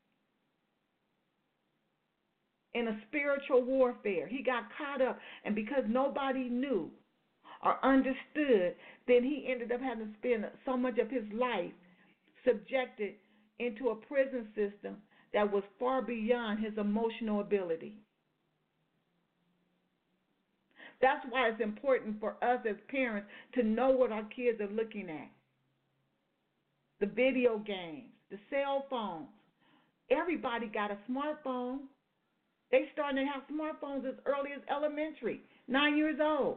in a spiritual warfare. He got caught up, and because nobody knew or understood, then he ended up having to spend so much of his life subjected into a prison system that was far beyond his emotional ability. That's why it's important for us as parents to know what our kids are looking at. The video games, the cell phones. Everybody got a smartphone. They starting to have smartphones as early as elementary, nine years old.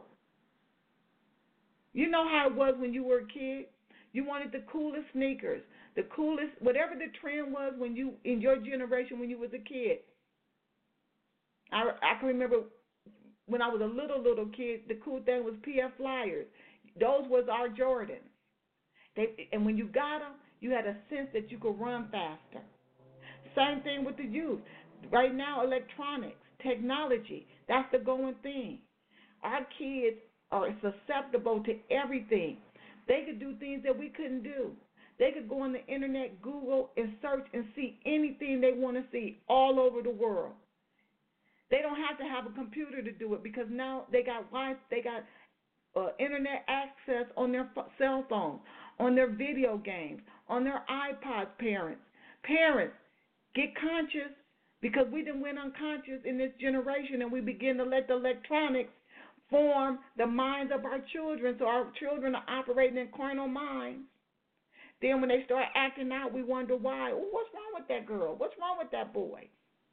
You know how it was when you were a kid? You wanted the coolest sneakers, the coolest, whatever the trend was when you, in your generation when you was a kid. I, I can remember when I was a little, little kid, the cool thing was P F Flyers. Those was our Jordans. They, and when you got them, you had a sense that you could run faster. Same thing with the youth. Right now, electronics, technology, that's the going thing. Our kids are susceptible to everything. They could do things that we couldn't do. They could go on the internet, Google, and search and see anything they want to see all over the world. They don't have to have a computer to do it because now they got Wi-Fi, they got uh, internet access on their cell phones, on their video games, on their iPods. Parents, parents, get conscious. Because we done went unconscious in this generation, and we begin to let the electronics form the minds of our children, so our children are operating in carnal minds. Then when they start acting out, we wonder why. Oh, what's wrong with that girl? What's wrong with that boy?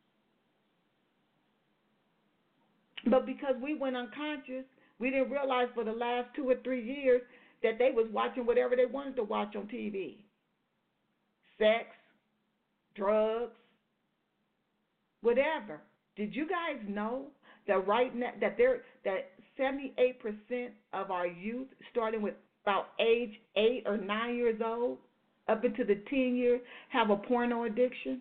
But because we went unconscious, we didn't realize for the last two or three years that they was watching whatever they wanted to watch on T V. Sex, drugs, whatever. Did you guys know that right now that there that seventy-eight percent of our youth, starting with about age eight or nine years old, up into the teen years, have a porno addiction?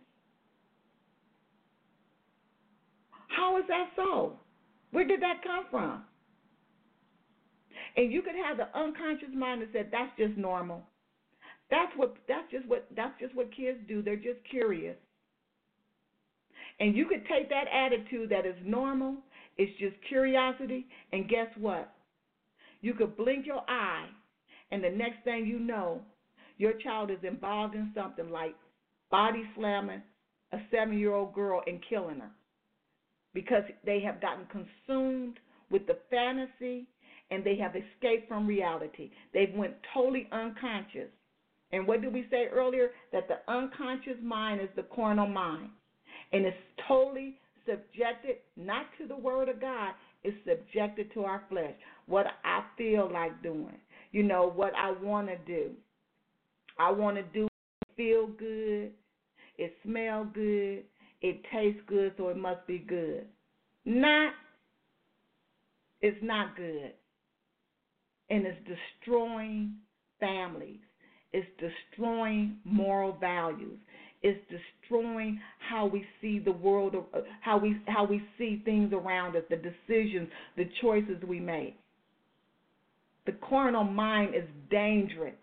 How is that so? Where did that come from? And you could have the unconscious mind that said that's just normal. That's what that's just what that's just what kids do. They're just curious. And you could take that attitude that is normal, it's just curiosity, and guess what? You could blink your eye, and the next thing you know, your child is involved in something like body slamming a seven-year-old girl and killing her because they have gotten consumed with the fantasy and they have escaped from reality. They've went totally unconscious. And what did we say earlier? That the unconscious mind is the carnal mind. And it's totally subjected not to the word of God, it's subjected to our flesh. What I feel like doing, you know, what I want to do. I want to do it feel good, it smell good, it tastes good, so it must be good. Not, it's not good. And it's destroying families. It's destroying moral values. It's destroying how we see the world, how we how we see things around us, the decisions, the choices we make. The carnal mind is dangerous.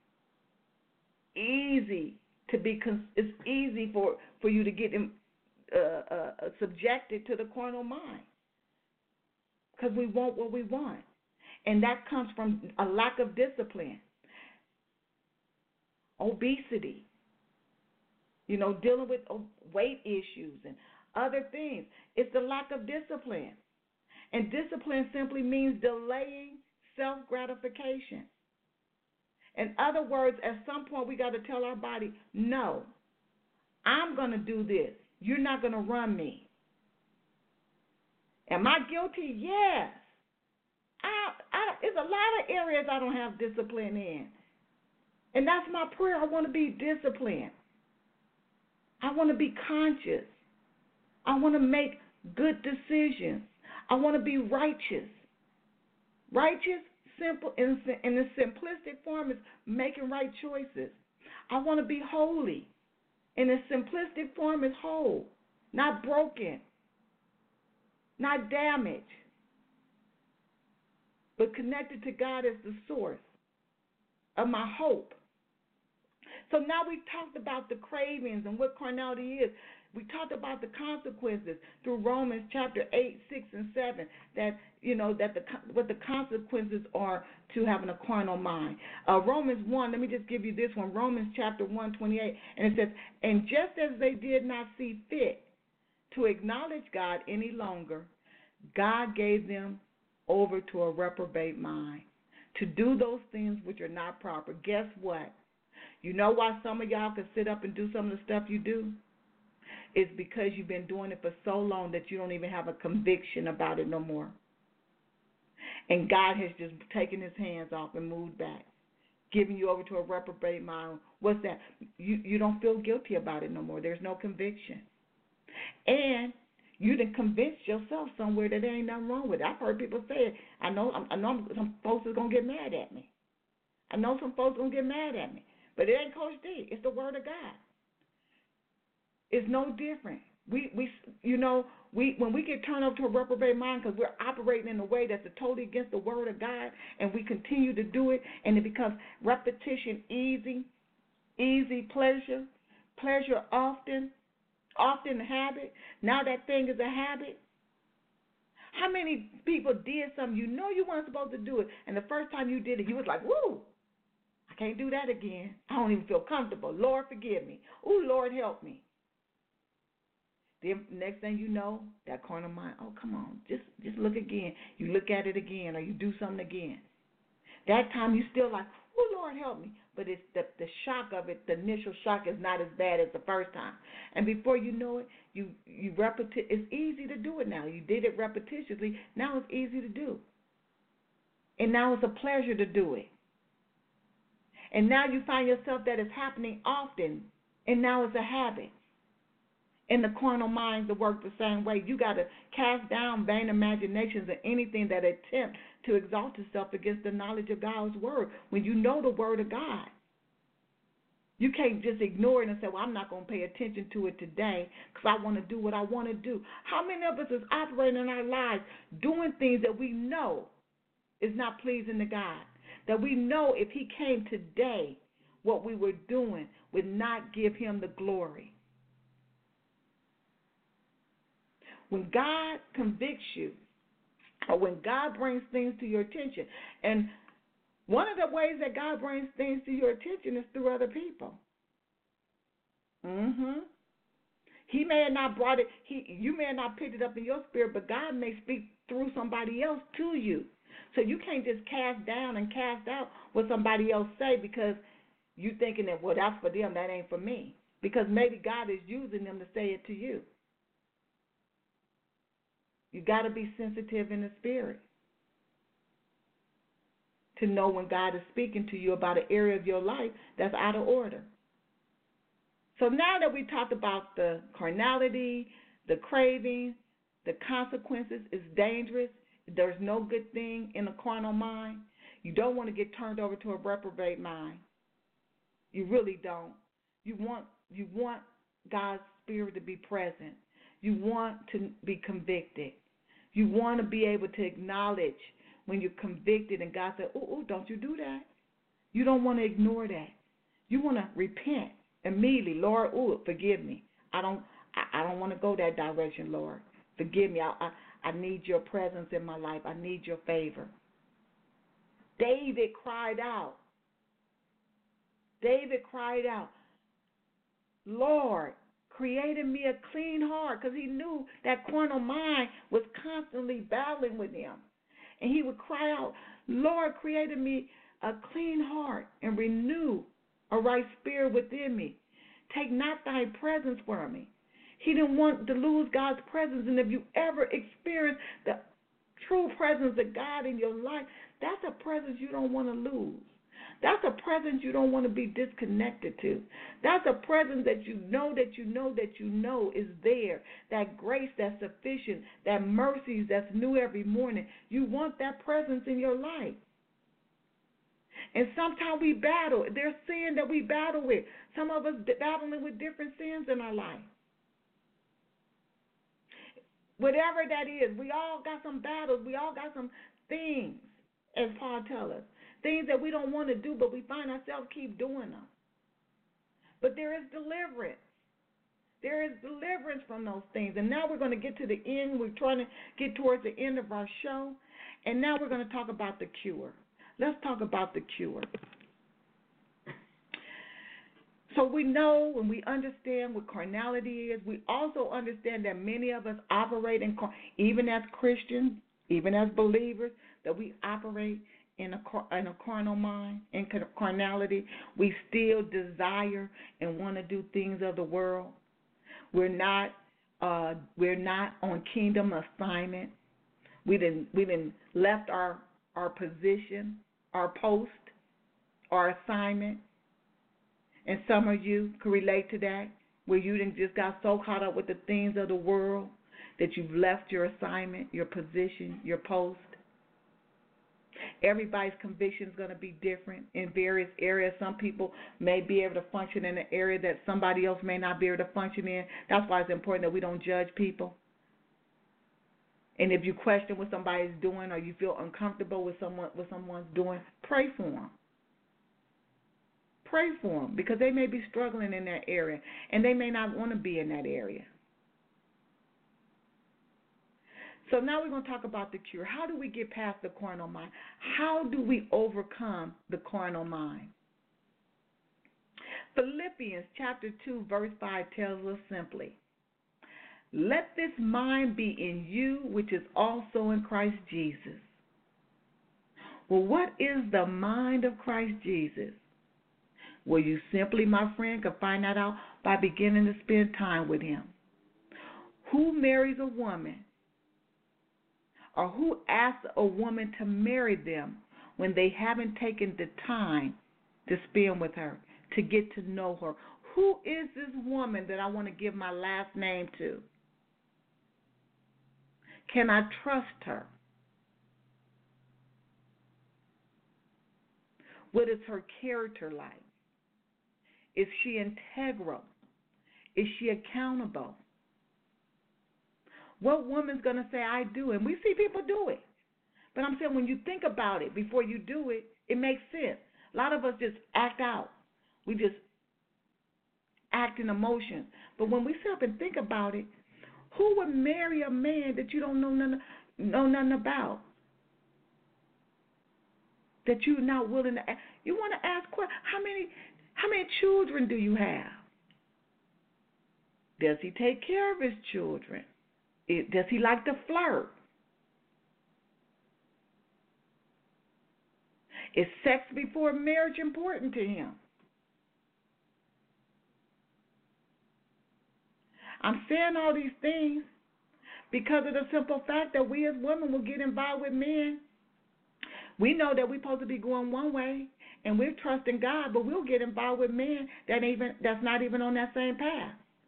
Easy to be, it's easy for, for you to get uh, uh, subjected to the carnal mind because we want what we want. And that comes from a lack of discipline, obesity, you know, dealing with weight issues and other things. It's the lack of discipline. And discipline simply means delaying self-gratification. In other words, at some point we got to tell our body, no, I'm going to do this. You're not going to run me. Am I guilty? Yes. I, I, there's a lot of areas I don't have discipline in. And that's my prayer. I want to be disciplined. I want to be conscious. I want to make good decisions. I want to be righteous. Righteous, simple, in, in the simplistic form is making right choices. I want to be holy. In the simplistic form is whole, not broken, not damaged, but connected to God as the source of my hope. So now we've talked about the cravings and what carnality is. We talked about the consequences through Romans chapter eight, six, and seven. That you know that the what the consequences are to having a carnal mind. Uh, Romans one. Let me just give you this one. Romans chapter one, twenty-eight, and it says, "And just as they did not see fit to acknowledge God any longer, God gave them over to a reprobate mind to do those things which are not proper." Guess what? You know why some of y'all can sit up and do some of the stuff you do? It's because you've been doing it for so long that you don't even have a conviction about it no more. And God has just taken his hands off and moved back, giving you over to a reprobate mind. What's that? You, you don't feel guilty about it no more. There's no conviction. And you done convinced yourself somewhere that there ain't nothing wrong with it. I've heard people say it. I know, I know some folks is going to get mad at me. I know some folks are going to get mad at me. But it ain't Coach D. It's the Word of God. It's no different. We, we, you know, we when we get turned over to a reprobate mind because we're operating in a way that's totally against the Word of God, and we continue to do it, and it becomes repetition, easy, easy pleasure, pleasure often, often habit. Now that thing is a habit. How many people did something you know you weren't supposed to do it, and the first time you did it, you was like, woo, I can't do that again. I don't even feel comfortable. Lord, forgive me. Ooh, Lord, help me. Then next thing you know, that corner mind, oh, come on, just just look again. You look at it again or you do something again. That time you still like, oh, Lord, help me. But it's the, the shock of it, the initial shock is not as bad as the first time. And before you know it, you, you repeti- it's easy to do it now. You did it repetitiously. Now it's easy to do. And now it's a pleasure to do it. And now you find yourself that it's happening often, and now it's a habit. And the carnal mind to work the same way. You got to cast down vain imaginations and anything that attempt to exalt itself against the knowledge of God's word. When you know the word of God, you can't just ignore it and say, well, I'm not going to pay attention to it today because I want to do what I want to do. How many of us is operating in our lives doing things that we know is not pleasing to God? That we know if he came today, what we were doing would not give him the glory. When God convicts you, or when God brings things to your attention, and one of the ways that God brings things to your attention is through other people. Mm-hmm. He may have not brought it, he, you may have not picked it up in your spirit, but God may speak through somebody else to you. So you can't just cast down and cast out what somebody else say because you thinking that, well, that's for them, that ain't for me. Because maybe God is using them to say it to you. You got to be sensitive in the spirit to know when God is speaking to you about an area of your life that's out of order. So now that we talked about the carnality, the craving, the consequences, it's dangerous. There's no good thing in a carnal mind. You don't want to get turned over to a reprobate mind. You really don't. You want you want God's Spirit to be present. You want to be convicted. You want to be able to acknowledge when you're convicted and God said, oh, oh, don't you do that. You don't want to ignore that. You want to repent immediately. Lord, oh, forgive me. I don't I, I don't want to go that direction, Lord. Forgive me. I, I, I need your presence in my life. I need your favor. David cried out. David cried out, Lord, create in me a clean heart, because he knew that carnal mind was constantly battling with him. And he would cry out, Lord, create in me a clean heart and renew a right spirit within me. Take not thy presence from me. He didn't want to lose God's presence. And if you ever experience the true presence of God in your life, that's a presence you don't want to lose. That's a presence you don't want to be disconnected to. That's a presence that you know that you know that you know is there. That grace that's sufficient, that mercies that's new every morning. You want that presence in your life. And sometimes we battle. There's sin that we battle with. Some of us battling with different sins in our life. Whatever that is, we all got some battles. We all got some things, as Paul tells us. Things that we don't want to do, but we find ourselves keep doing them. But there is deliverance. There is deliverance from those things. And now we're going to get to the end. We're trying to get towards the end of our show. And now we're going to talk about the cure. Let's talk about the cure. So we know and we understand what carnality is. We also understand that many of us operate in, even as Christians, even as believers, that we operate in a, in a carnal mind, in carnality. We still desire and want to do things of the world. We're not uh, we're not on kingdom assignment. We didn't we didn't left our our position, our post, our assignment. And some of you can relate to that, where you didn't just got so caught up with the things of the world that you've left your assignment, your position, your post. Everybody's conviction is going to be different in various areas. Some people may be able to function in an area that somebody else may not be able to function in. That's why it's important that we don't judge people. And if you question what somebody's doing or you feel uncomfortable with someone what someone's doing, pray for them. Pray for them, because they may be struggling in that area and they may not want to be in that area. So now we're going to talk about the cure. How do we get past the carnal mind? How do we overcome the carnal mind? Philippians chapter two, verse five tells us simply, let this mind be in you, which is also in Christ Jesus. Well, what is the mind of Christ Jesus? Well, you simply, my friend, can find that out by beginning to spend time with him. Who marries a woman, or who asks a woman to marry them when they haven't taken the time to spend with her, to get to know her? Who is this woman that I want to give my last name to? Can I trust her? What is her character like? Is she integral? Is she accountable? What woman's going to say, I do? And we see people do it. But I'm saying when you think about it before you do it, it makes sense. A lot of us just act out. We just act in emotion. But when we sit up and think about it, who would marry a man that you don't know nothing, know nothing about? That you're not willing to ask? You want to ask questions. How many, how many children do you have? Does he take care of his children? It, does he like to flirt? Is sex before marriage important to him? I'm saying all these things because of the simple fact that we as women will get involved with men. We know that we're supposed to be going one way, and we're trusting God, but we'll get involved with men that even that's not even on that same path.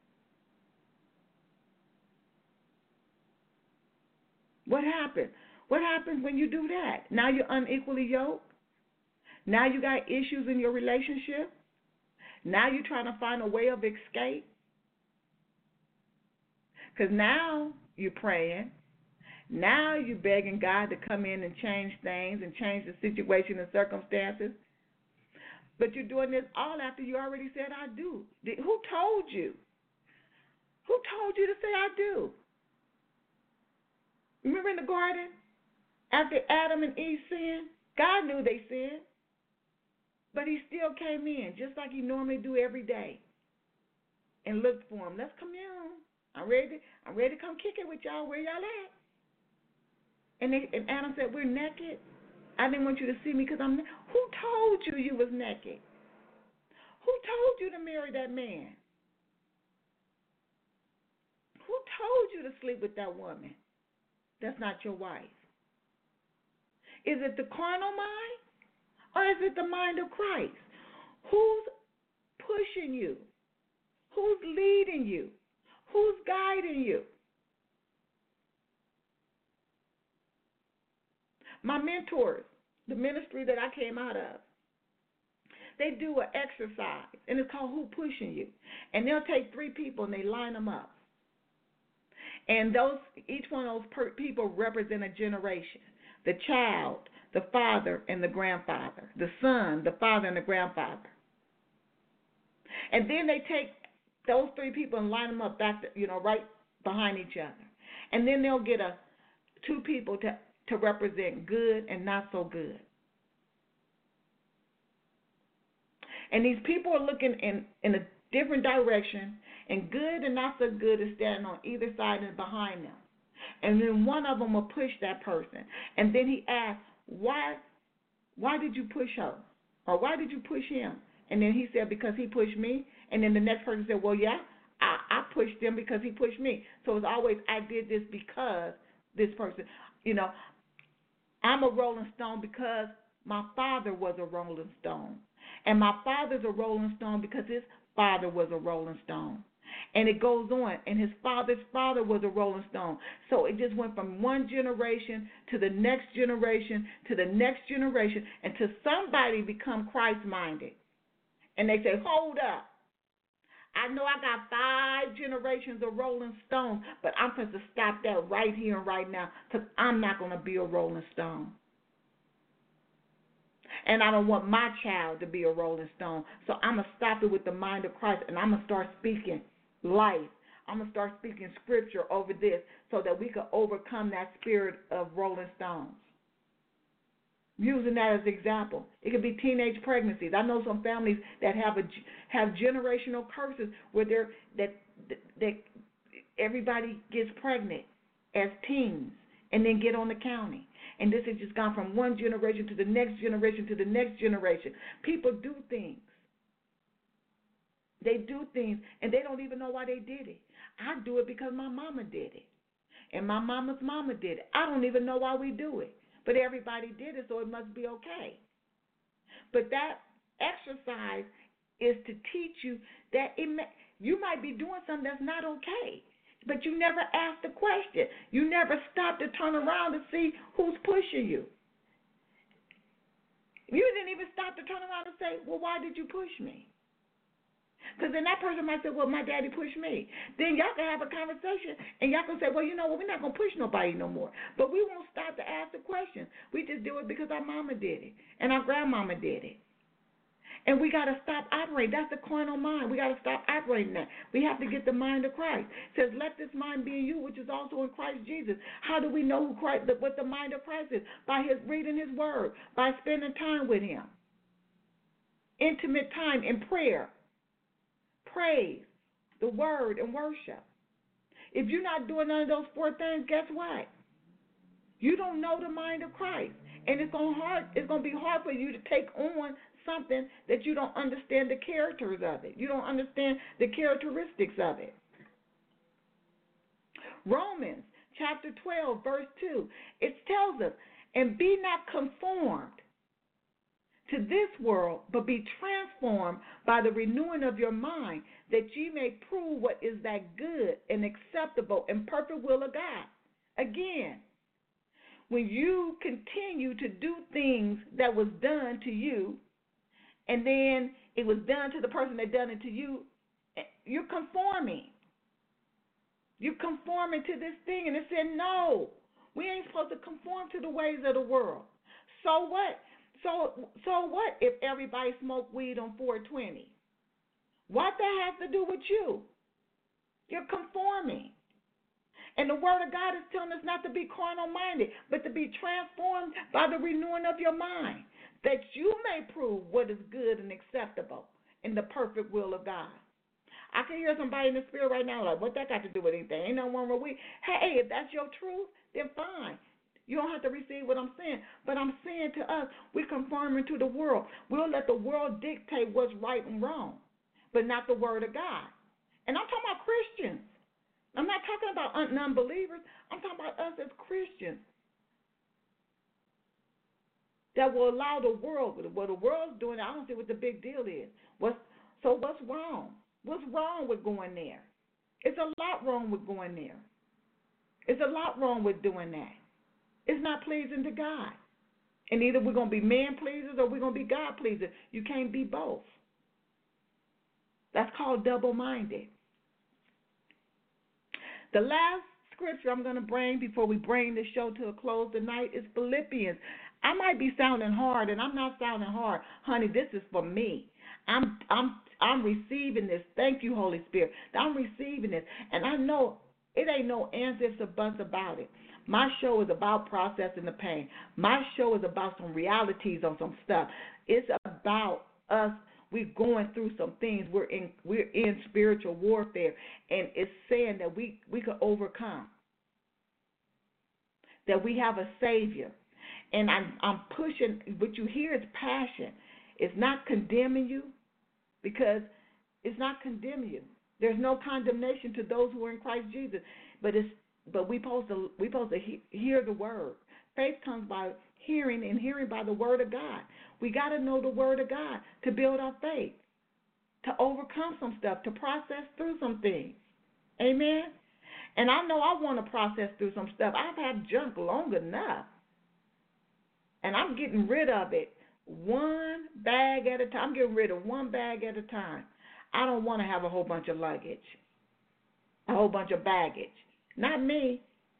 What happens? What happens when you do that? Now you're unequally yoked. Now you got issues in your relationship. Now you're trying to find a way of escape. Because now you're praying. Now you're begging God to come in and change things and change the situation and circumstances. But you're doing this all after you already said, I do. Who told you? Who told you to say, I do? Remember in the garden, after Adam and Eve sinned, God knew they sinned. But he still came in, just like he normally do every day, and looked for them. Let's commune. I'm ready. To, I'm ready to come kick it with y'all. Where y'all at? And, they, and Adam said, we're naked. I didn't want you to see me because I'm naked. Who told you you was naked? Who told you to marry that man? Who told you to sleep with that woman? That's not your wife. Is it the carnal mind or is it the mind of Christ? Who's pushing you? Who's leading you? Who's guiding you? My mentors, the ministry that I came out of, they do an exercise, and it's called Who Pushing You? And they'll take three people and they line them up. And those, each one of those per- people represent a generation. The child, the father, and the grandfather. The son, the father, and the grandfather. And then they take those three people and line them up back, to, you know, right behind each other. And then they'll get a two people to, to represent good and not so good. And these people are looking in, in a different direction, and good and not so good is standing on either side and behind them. And then one of them will push that person. And then he asks, why, why did you push her? Or why did you push him? And then he said, because he pushed me. And then the next person said, well, yeah, I, I pushed him because he pushed me. So it's always, I did this because this person. You know, I'm a rolling stone because my father was a rolling stone. And my father's a rolling stone because his father was a rolling stone. And it goes on. And his father's father was a rolling stone. So it just went from one generation to the next generation to the next generation until somebody become Christ-minded. And they say, hold up. I know I got five generations of rolling stones, but I'm supposed to stop that right here and right now because I'm not going to be a rolling stone. And I don't want my child to be a rolling stone. So I'm going to stop it with the mind of Christ, and I'm going to start speaking life. I'm going to start speaking scripture over this so that we can overcome that spirit of rolling stones. Using that as an example. It could be teenage pregnancies. I know some families that have a have generational curses where they're that that everybody gets pregnant as teens and then get on the county. And this has just gone from one generation to the next generation to the next generation. People do things. They do things, and they don't even know why they did it. I do it because my mama did it, and my mama's mama did it. I don't even know why we do it, but everybody did it, so it must be okay. But that exercise is to teach you that it may, you might be doing something that's not okay. But you never asked the question. You never stopped to turn around to see who's pushing you. You didn't even stop to turn around and say, well, why did you push me? Because then that person might say, well, my daddy pushed me. Then y'all can have a conversation, and y'all can say, well, you know what, we're not going to push nobody no more. But we won't stop to ask the question. We just do it because our mama did it, and our grandmama did it. And we got to stop operating. That's the carnal mind. We got to stop operating that. We have to get the mind of Christ. It says, let this mind be in you, which is also in Christ Jesus. How do we know who Christ, what the mind of Christ is? By his reading his word, by spending time with him. Intimate time in prayer, praise, the word, and worship. If you're not doing none of those four things, guess what? You don't know the mind of Christ. And it's going hard, it's going to be hard for you to take on something that you don't understand the characters of it. You don't understand the characteristics of it. Romans chapter twelve, verse two. It tells us, and be not conformed to this world, but be transformed by the renewing of your mind, that ye may prove what is that good and acceptable and perfect will of God. Again, when you continue to do things that was done to you, and then it was done to the person that done it to you, you're conforming. You're conforming to this thing. And it said, no, we ain't supposed to conform to the ways of the world. So what? So so what if everybody smoke weed on four twenty? What that has to do with you? You're conforming. And the word of God is telling us not to be carnal-minded, but to be transformed by the renewing of your mind, that you may prove what is good and acceptable in the perfect will of God. I can hear somebody in the spirit right now like, what that got to do with anything? Ain't no one wrong with we. Hey, if that's your truth, then fine. You don't have to receive what I'm saying. But I'm saying to us, we're conforming to the world. We'll let the world dictate what's right and wrong, but not the word of God. And I'm talking about Christians. I'm not talking about non-believers. I'm talking about us as Christians that will allow the world, what the world's doing, I don't see what the big deal is. What's, so what's wrong? What's wrong with going there? It's a lot wrong with going there. It's a lot wrong with doing that. It's not pleasing to God. And either we're going to be man pleasers or we're going to be God pleasers. You can't be both. That's called double-minded. The last scripture I'm going to bring before we bring the show to a close tonight is Philippians. I might be sounding hard, and I'm not sounding hard. Honey, this is for me. I'm I'm I'm receiving this. Thank you, Holy Spirit. I'm receiving this. And I know it ain't no ands, ifs, or buts about it. My show is about processing the pain. My show is about some realities on some stuff. It's about us. We're going through some things. We're in we're in spiritual warfare, and it's saying that we, we can overcome, that we have a Savior. And I'm, I'm pushing, what you hear is passion. It's not condemning you, because it's not condemning you. There's no condemnation to those who are in Christ Jesus. But it's but we supposed to we supposed to he, hear the word. Faith comes by hearing, and hearing by the word of God. We got to know the word of God to build our faith, to overcome some stuff, to process through some things. Amen? And I know I want to process through some stuff. I've had junk long enough, and I'm getting rid of it one bag at a time. I'm getting rid of one bag at a time. I don't want to have a whole bunch of luggage, a whole bunch of baggage. Not me.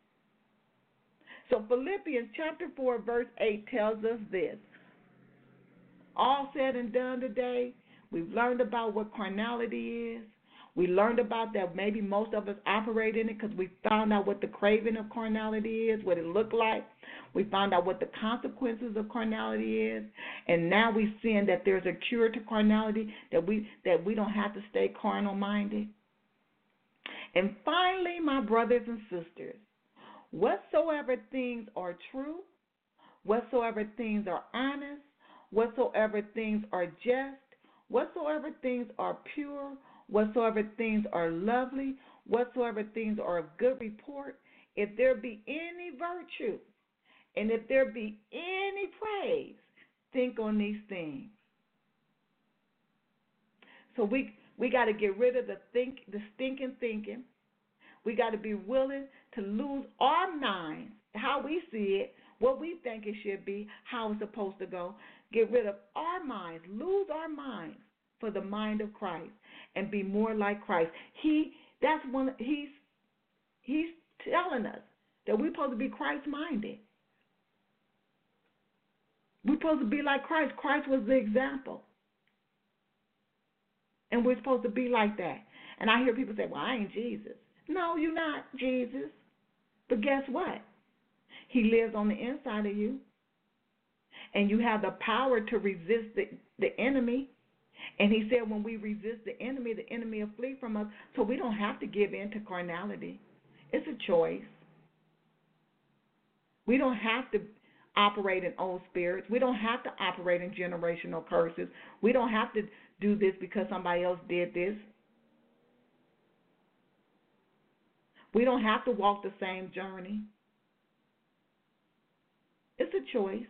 So Philippians chapter four, verse eight tells us this. All said and done today, we've learned about what carnality is. We learned about that maybe most of us operate in it because we found out what the craving of carnality is, what it looked like. We found out what the consequences of carnality is. And now we're seeing that there's a cure to carnality, that we that we don't have to stay carnal-minded. And finally, my brothers and sisters, whatsoever things are true, whatsoever things are honest, whatsoever things are just, whatsoever things are pure, whatsoever things are lovely, whatsoever things are of good report, if there be any virtue, and if there be any praise, think on these things. So we we got to get rid of the think the stinking thinking. We got to be willing to lose our minds, how we see it, what we think it should be, how it's supposed to go. Get rid of our minds, lose our minds for the mind of Christ, and be more like Christ. He that's one he's he's telling us that we're supposed to be Christ-minded. We're supposed to be like Christ. Christ was the example. And we're supposed to be like that. And I hear people say, well, I ain't Jesus. No, you're not Jesus. But guess what? He lives on the inside of you. And you have the power to resist the, the enemy. And he said when we resist the enemy, the enemy will flee from us. So we don't have to give in to carnality. It's a choice. We don't have to operate in old spirits. We don't have to operate in generational curses. We don't have to do this because somebody else did this. We don't have to walk the same journey. It's a choice.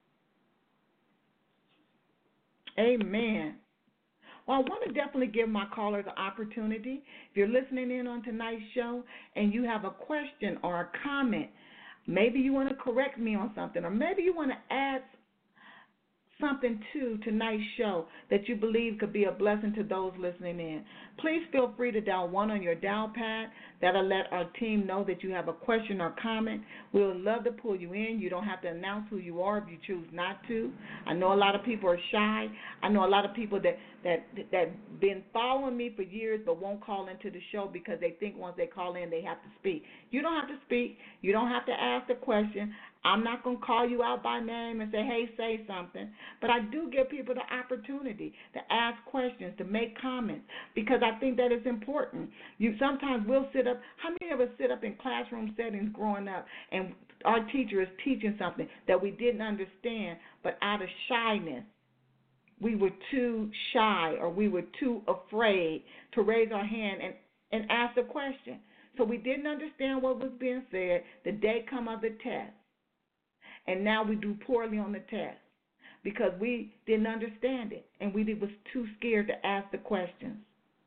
Amen. Well, I want to definitely give my callers an opportunity. If you're listening in on tonight's show and you have a question or a comment, maybe you want to correct me on something, or maybe you want to add something to tonight's show that you believe could be a blessing to those listening in, please feel free to dial one on your dial pad. That'll let our team know that you have a question or comment. We would love to pull you in. You don't have to announce who you are if you choose not to. I know a lot of people are shy. I know a lot of people that that that been following me for years but won't call into the show because they think once they call in they have to speak. You don't have to speak. You don't have to ask the question. I'm not going to call you out by name and say, hey, say something. But I do give people the opportunity to ask questions, to make comments, because I think that is important. You sometimes we'll sit up. How many of us sit up in classroom settings growing up and our teacher is teaching something that we didn't understand, but out of shyness, we were too shy or we were too afraid to raise our hand and, and ask a question. So we didn't understand what was being said the day come of the test. And now we do poorly on the test because we didn't understand it and we was too scared to ask the questions.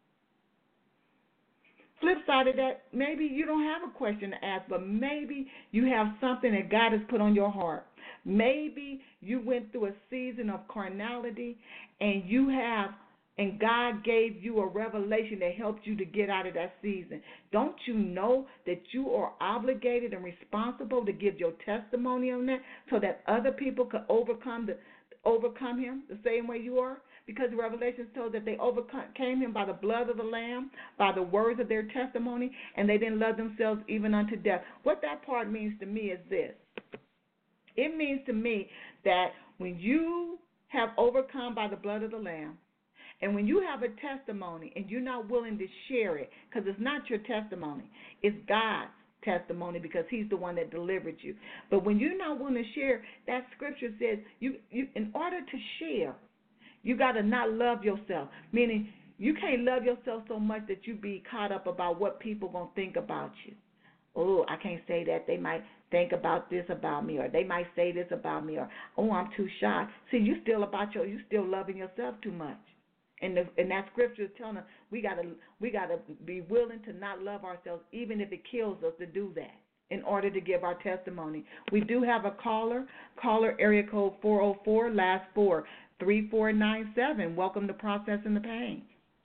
Flip side of that, maybe you don't have a question to ask, but maybe you have something that God has put on your heart. Maybe you went through a season of carnality and you have and God gave you a revelation that helped you to get out of that season. Don't you know that you are obligated and responsible to give your testimony on that so that other people could overcome the overcome him the same way you are? Because the Revelation told that they overcame him by the blood of the Lamb, by the words of their testimony, and they didn't love themselves even unto death. What that part means to me is this. It means to me that when you have overcome by the blood of the Lamb, and when you have a testimony and you're not willing to share it, because it's not your testimony, it's God's testimony because he's the one that delivered you. But when you're not willing to share, that scripture says you, you in order to share, you got to not love yourself, meaning you can't love yourself so much that you be caught up about what people going to think about you. Oh, I can't say that. They might think about this about me, or they might say this about me, or, oh, I'm too shy. See, you still about your, you still loving yourself too much. And, the, and that scripture is telling us we gotta we gotta be willing to not love ourselves, even if it kills us to do that, in order to give our testimony. We do have a caller, caller area code four oh four, last four, three four nine seven. Welcome to Processing the Pain.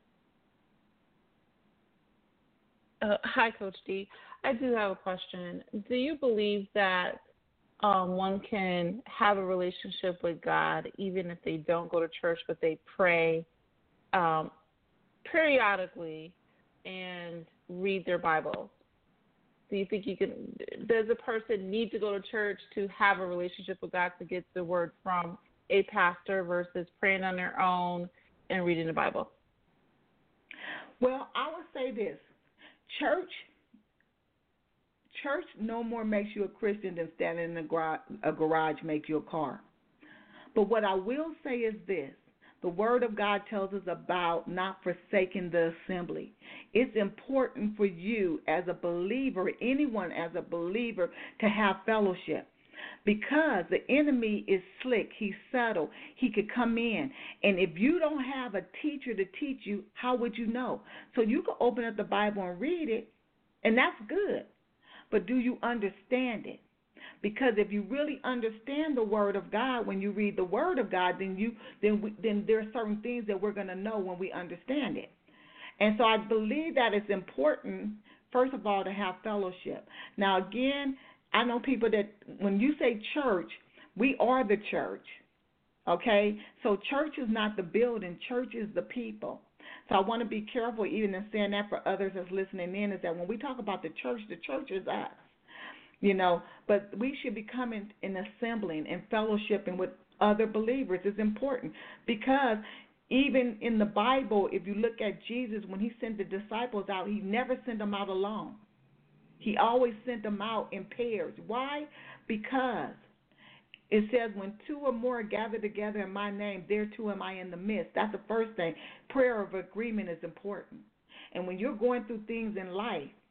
Uh, hi, Coach D. I do have a question. Do you believe that um, one can have a relationship with God even if they don't go to church, but they pray Um, periodically and read their Bible? Do you think you can, does a person need to go to church to have a relationship with God to get the word from a pastor versus praying on their own and reading the Bible? Well, I would say this. Church, church no more makes you a Christian than standing in a garage, a garage make you a car. But what I will say is this. The Word of God tells us about not forsaking the assembly. It's important for you as a believer, anyone as a believer, to have fellowship. Because the enemy is slick, he's subtle, he could come in. And if you don't have a teacher to teach you, how would you know? So you can open up the Bible and read it, and that's good. But do you understand it? Because if you really understand the Word of God, when you read the Word of God, then you then we, then there are certain things that we're going to know when we understand it. And so I believe that it's important, first of all, to have fellowship. Now, again, I know people that when you say church, we are the church, okay? So church is not the building. Church is the people. So I want to be careful even in saying that for others that's listening in, is that when we talk about the church, the church is us. You know, but we should be coming and assembling and fellowshipping with other believers. It's important because even in the Bible, if you look at Jesus, when he sent the disciples out, he never sent them out alone. He always sent them out in pairs. Why? Because it says when two or more gather together in my name, there too am I in the midst. That's the first thing. Prayer of agreement is important. And when you're going through things in life,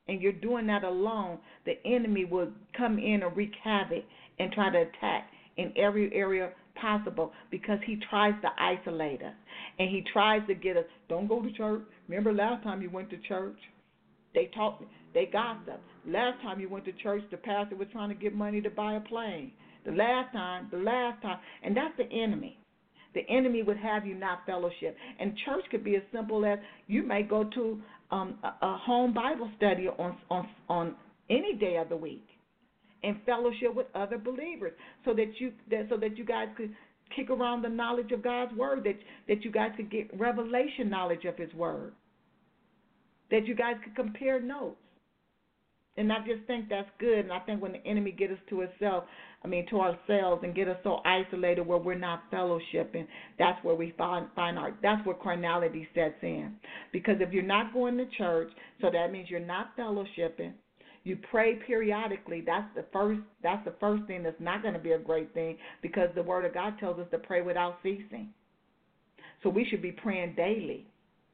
and you're doing that alone, the enemy will come in and wreak havoc and try to attack in every area possible, because he tries to isolate us, and he tries to get us, don't go to church. Remember last time you went to church? They talked, they gossiped. Last time you went to church, the pastor was trying to get money to buy a plane. The last time, the last time, and that's the enemy. The enemy would have you not fellowship. And church could be as simple as you may go to um, a, a home Bible study on, on on any day of the week and fellowship with other believers, so that you that so that you guys could kick around the knowledge of God's word, that that you guys could get revelation knowledge of His word, that you guys could compare notes. And I just think that's good. And I think when the enemy get us to itself, I mean to ourselves, and get us so isolated where we're not fellowshipping, that's where we find find our that's where carnality sets in. Because if you're not going to church, so that means you're not fellowshipping. You pray periodically. That's the first that's the first thing that's not going to be a great thing, because the Word of God tells us to pray without ceasing. So we should be praying daily.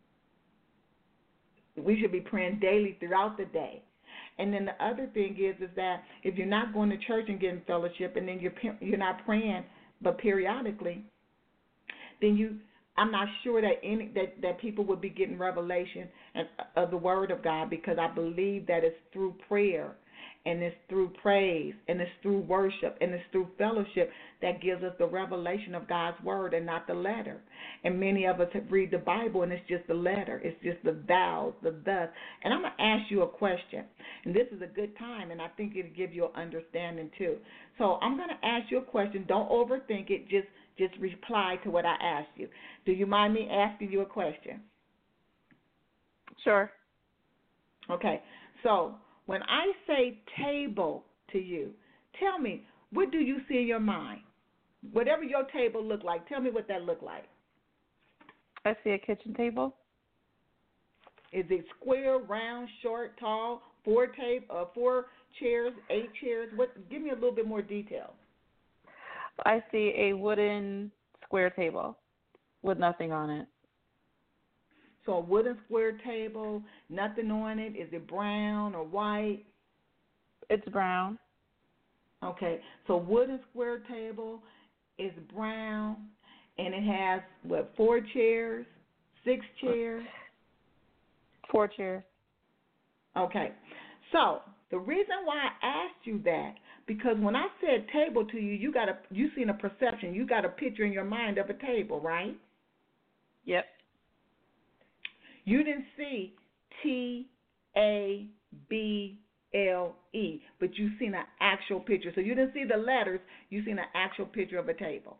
We should be praying daily throughout the day. And then the other thing is, is that if you're not going to church and getting fellowship, and then you're you're not praying, but periodically, then you, I'm not sure that any that, that people would be getting revelation of the Word of God, because I believe that it's through prayer, and it's through praise, and it's through worship, and it's through fellowship that gives us the revelation of God's Word, and not the letter. And many of us have read the Bible, and it's just the letter. It's just the thous, the thus. And I'm going to ask you a question, and this is a good time, and I think it'll give you an understanding too. So I'm going to ask you a question. Don't overthink it. Just, just reply to what I asked you. Do you mind me asking you a question? Sure. Okay. So when I say table to you, tell me, what do you see in your mind? Whatever your table look like, tell me what that look like. I see a kitchen table. Is it square, round, short, tall, four table, uh, four chairs, eight chairs? What? Give me a little bit more detail. I see a wooden square table with nothing on it. So a wooden square table, nothing on it. Is it brown or white? It's brown. Okay. So wooden square table is brown, and it has, what, four chairs, six chairs? Four chairs. Okay. So the reason why I asked you that, because when I said table to you, you got a you seen a perception. You got a picture in your mind of a table, right? Yep. You didn't see T A B L E, but you seen an actual picture. So you didn't see the letters, you seen an actual picture of a table.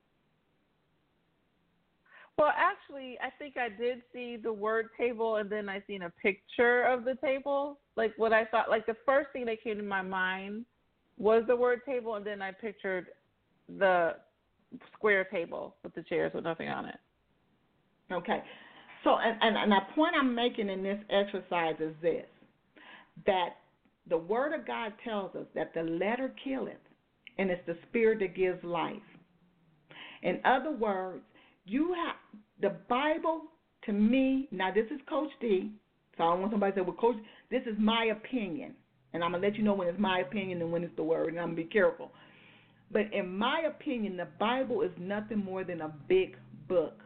Well, actually, I think I did see the word table, and then I seen a picture of the table. Like what I thought, like the first thing that came to my mind was the word table, and then I pictured the square table with the chairs with nothing on it. Okay. So, and, and, and the point I'm making in this exercise is this, that the Word of God tells us that the letter killeth, and it's the Spirit that gives life. In other words, you have the Bible, to me, now this is Coach D, so I don't want somebody to say, well, Coach, this is my opinion, and I'm going to let you know when it's my opinion and when it's the Word, and I'm going to be careful. But in my opinion, the Bible is nothing more than a big book.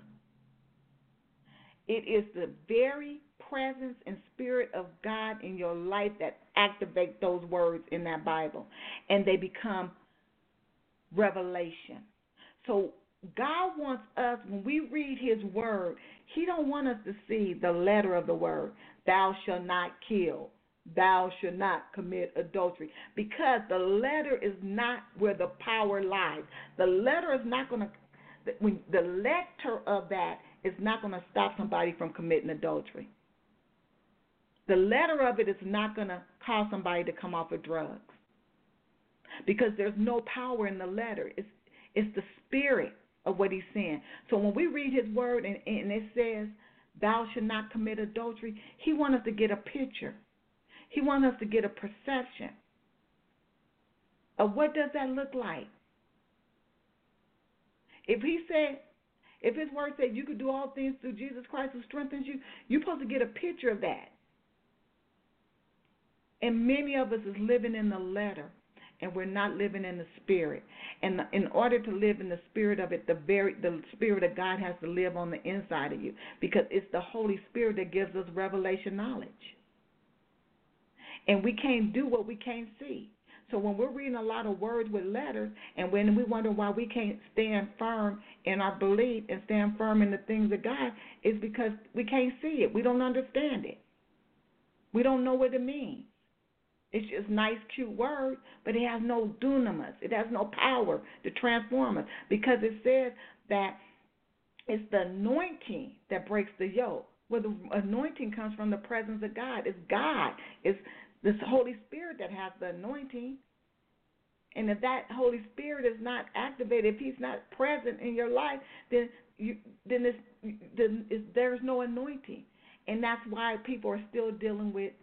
It is the very presence and Spirit of God in your life that activate those words in that Bible, and they become revelation. So God wants us, when we read His Word, He don't want us to see the letter of the Word, thou shalt not kill, thou shalt not commit adultery, because the letter is not where the power lies. The letter is not going to, when the letter of that is not going to stop somebody from committing adultery. The letter of it is not going to cause somebody to come off of drugs, because there's no power in the letter. It's it's the spirit of what He's saying. So when we read His Word and, and it says, thou shalt not commit adultery, He wants us to get a picture. He wants us to get a perception of what does that look like. If He said, if His Word said you could do all things through Jesus Christ who strengthens you, you're supposed to get a picture of that. And many of us is living in the letter, and we're not living in the spirit. And in order to live in the spirit of it, the very the spirit of God has to live on the inside of you, because it's the Holy Spirit that gives us revelation knowledge. And we can't do what we can't see. So when we're reading a lot of words with letters, and when we wonder why we can't stand firm in our belief and stand firm in the things of God, it's because we can't see it. We don't understand it. We don't know what it means. It's just nice, cute words, but it has no dunamis. It has no power to transform us, because it says that it's the anointing that breaks the yoke. Well, the anointing comes from the presence of God. It's God. It's this Holy Spirit that has the anointing. And if that Holy Spirit is not activated, if He's not present in your life, then you, then, it's, then it's, there's no anointing. And that's why people are still dealing with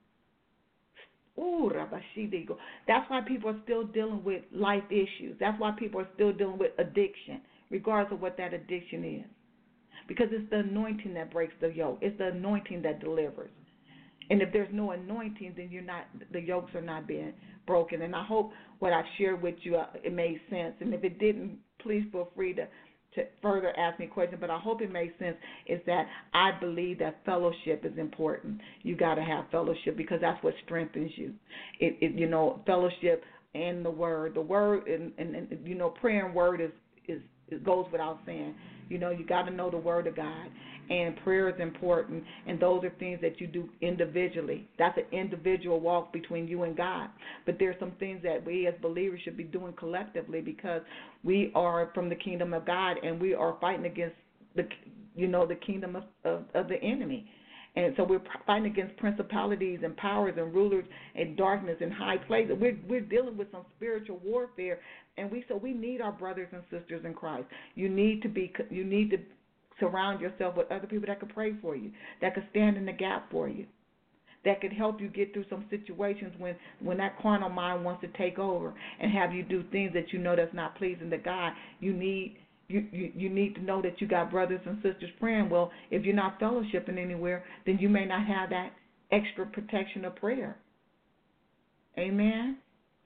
Ooh, Rabashidigo. That's why people are still dealing with life issues. That's why people are still dealing with addiction, regardless of what that addiction is. Because it's the anointing that breaks the yoke. It's the anointing that delivers. And if there's no anointing, then you're not. The yokes are not being broken. And I hope what I've shared with you, uh, it made sense. And if it didn't, please feel free to to further ask me questions, but I hope it makes sense, is that I believe that fellowship is important. You got to have fellowship, because that's what strengthens you. It, it you know, fellowship and the word. The word, and, and, and you know, prayer and word is, is it goes without saying. You know, you got to know the word of God, and prayer is important, and those are things that you do individually. That's an individual walk between you and God. But there's some things that we as believers should be doing collectively, because we are from the kingdom of God, and we are fighting against the, you know, the kingdom of, of, of the enemy. And so we're fighting against principalities and powers and rulers and darkness in high places. We're we're dealing with some spiritual warfare, and we so we need our brothers and sisters in Christ. You need to be you need to surround yourself with other people that can pray for you, that can stand in the gap for you, that can help you get through some situations when when that carnal mind wants to take over and have you do things that you know that's not pleasing to God. You need You, you you need to know that you got brothers and sisters praying. Well, if you're not fellowshipping anywhere, then you may not have that extra protection of prayer. Amen?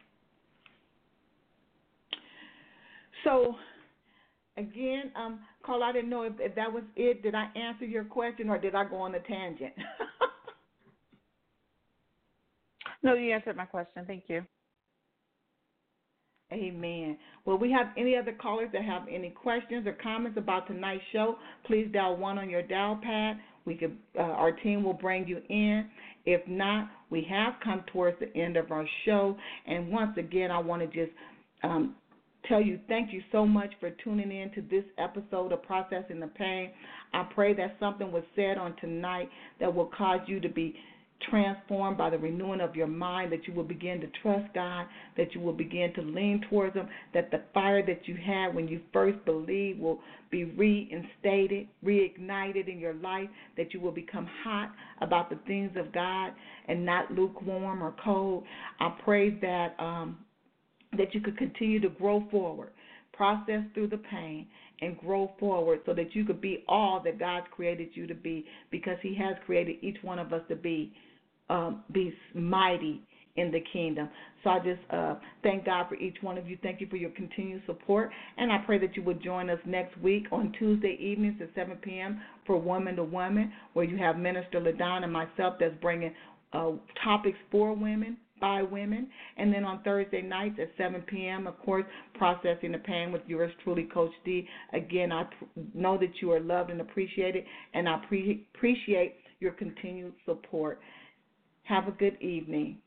So, again, um, Carl, I didn't know if, if that was it. Did I answer your question, or did I go on a tangent? No, you answered my question. Thank you. Amen. Well, we have any other callers that have any questions or comments about tonight's show, please dial one on your dial pad. We could, uh, our team will bring you in. If not, we have come towards the end of our show. And once again, I want to just um, tell you thank you so much for tuning in to this episode of Processing the Pain. I pray that something was said on tonight that will cause you to be transformed by the renewing of your mind, that you will begin to trust God, that you will begin to lean towards Him, that the fire that you had when you first believed will be reinstated, reignited in your life, that you will become hot about the things of God and not lukewarm or cold. I pray that um, that you could continue to grow forward, process through the pain, and grow forward so that you could be all that God's created you to be, because He has created each one of us to be um, be mighty in the kingdom. So I just uh, thank God for each one of you. Thank you for your continued support, and I pray that you will join us next week on Tuesday evenings at seven p.m. for Woman to Woman, where you have Minister LaDon and myself that's bringing uh, topics for women, by women, and then on Thursday nights at seven p.m., of course, Processing the Pain with yours truly, Coach D. Again, I pr- know that you are loved and appreciated, and I pre- appreciate your continued support. Have a good evening.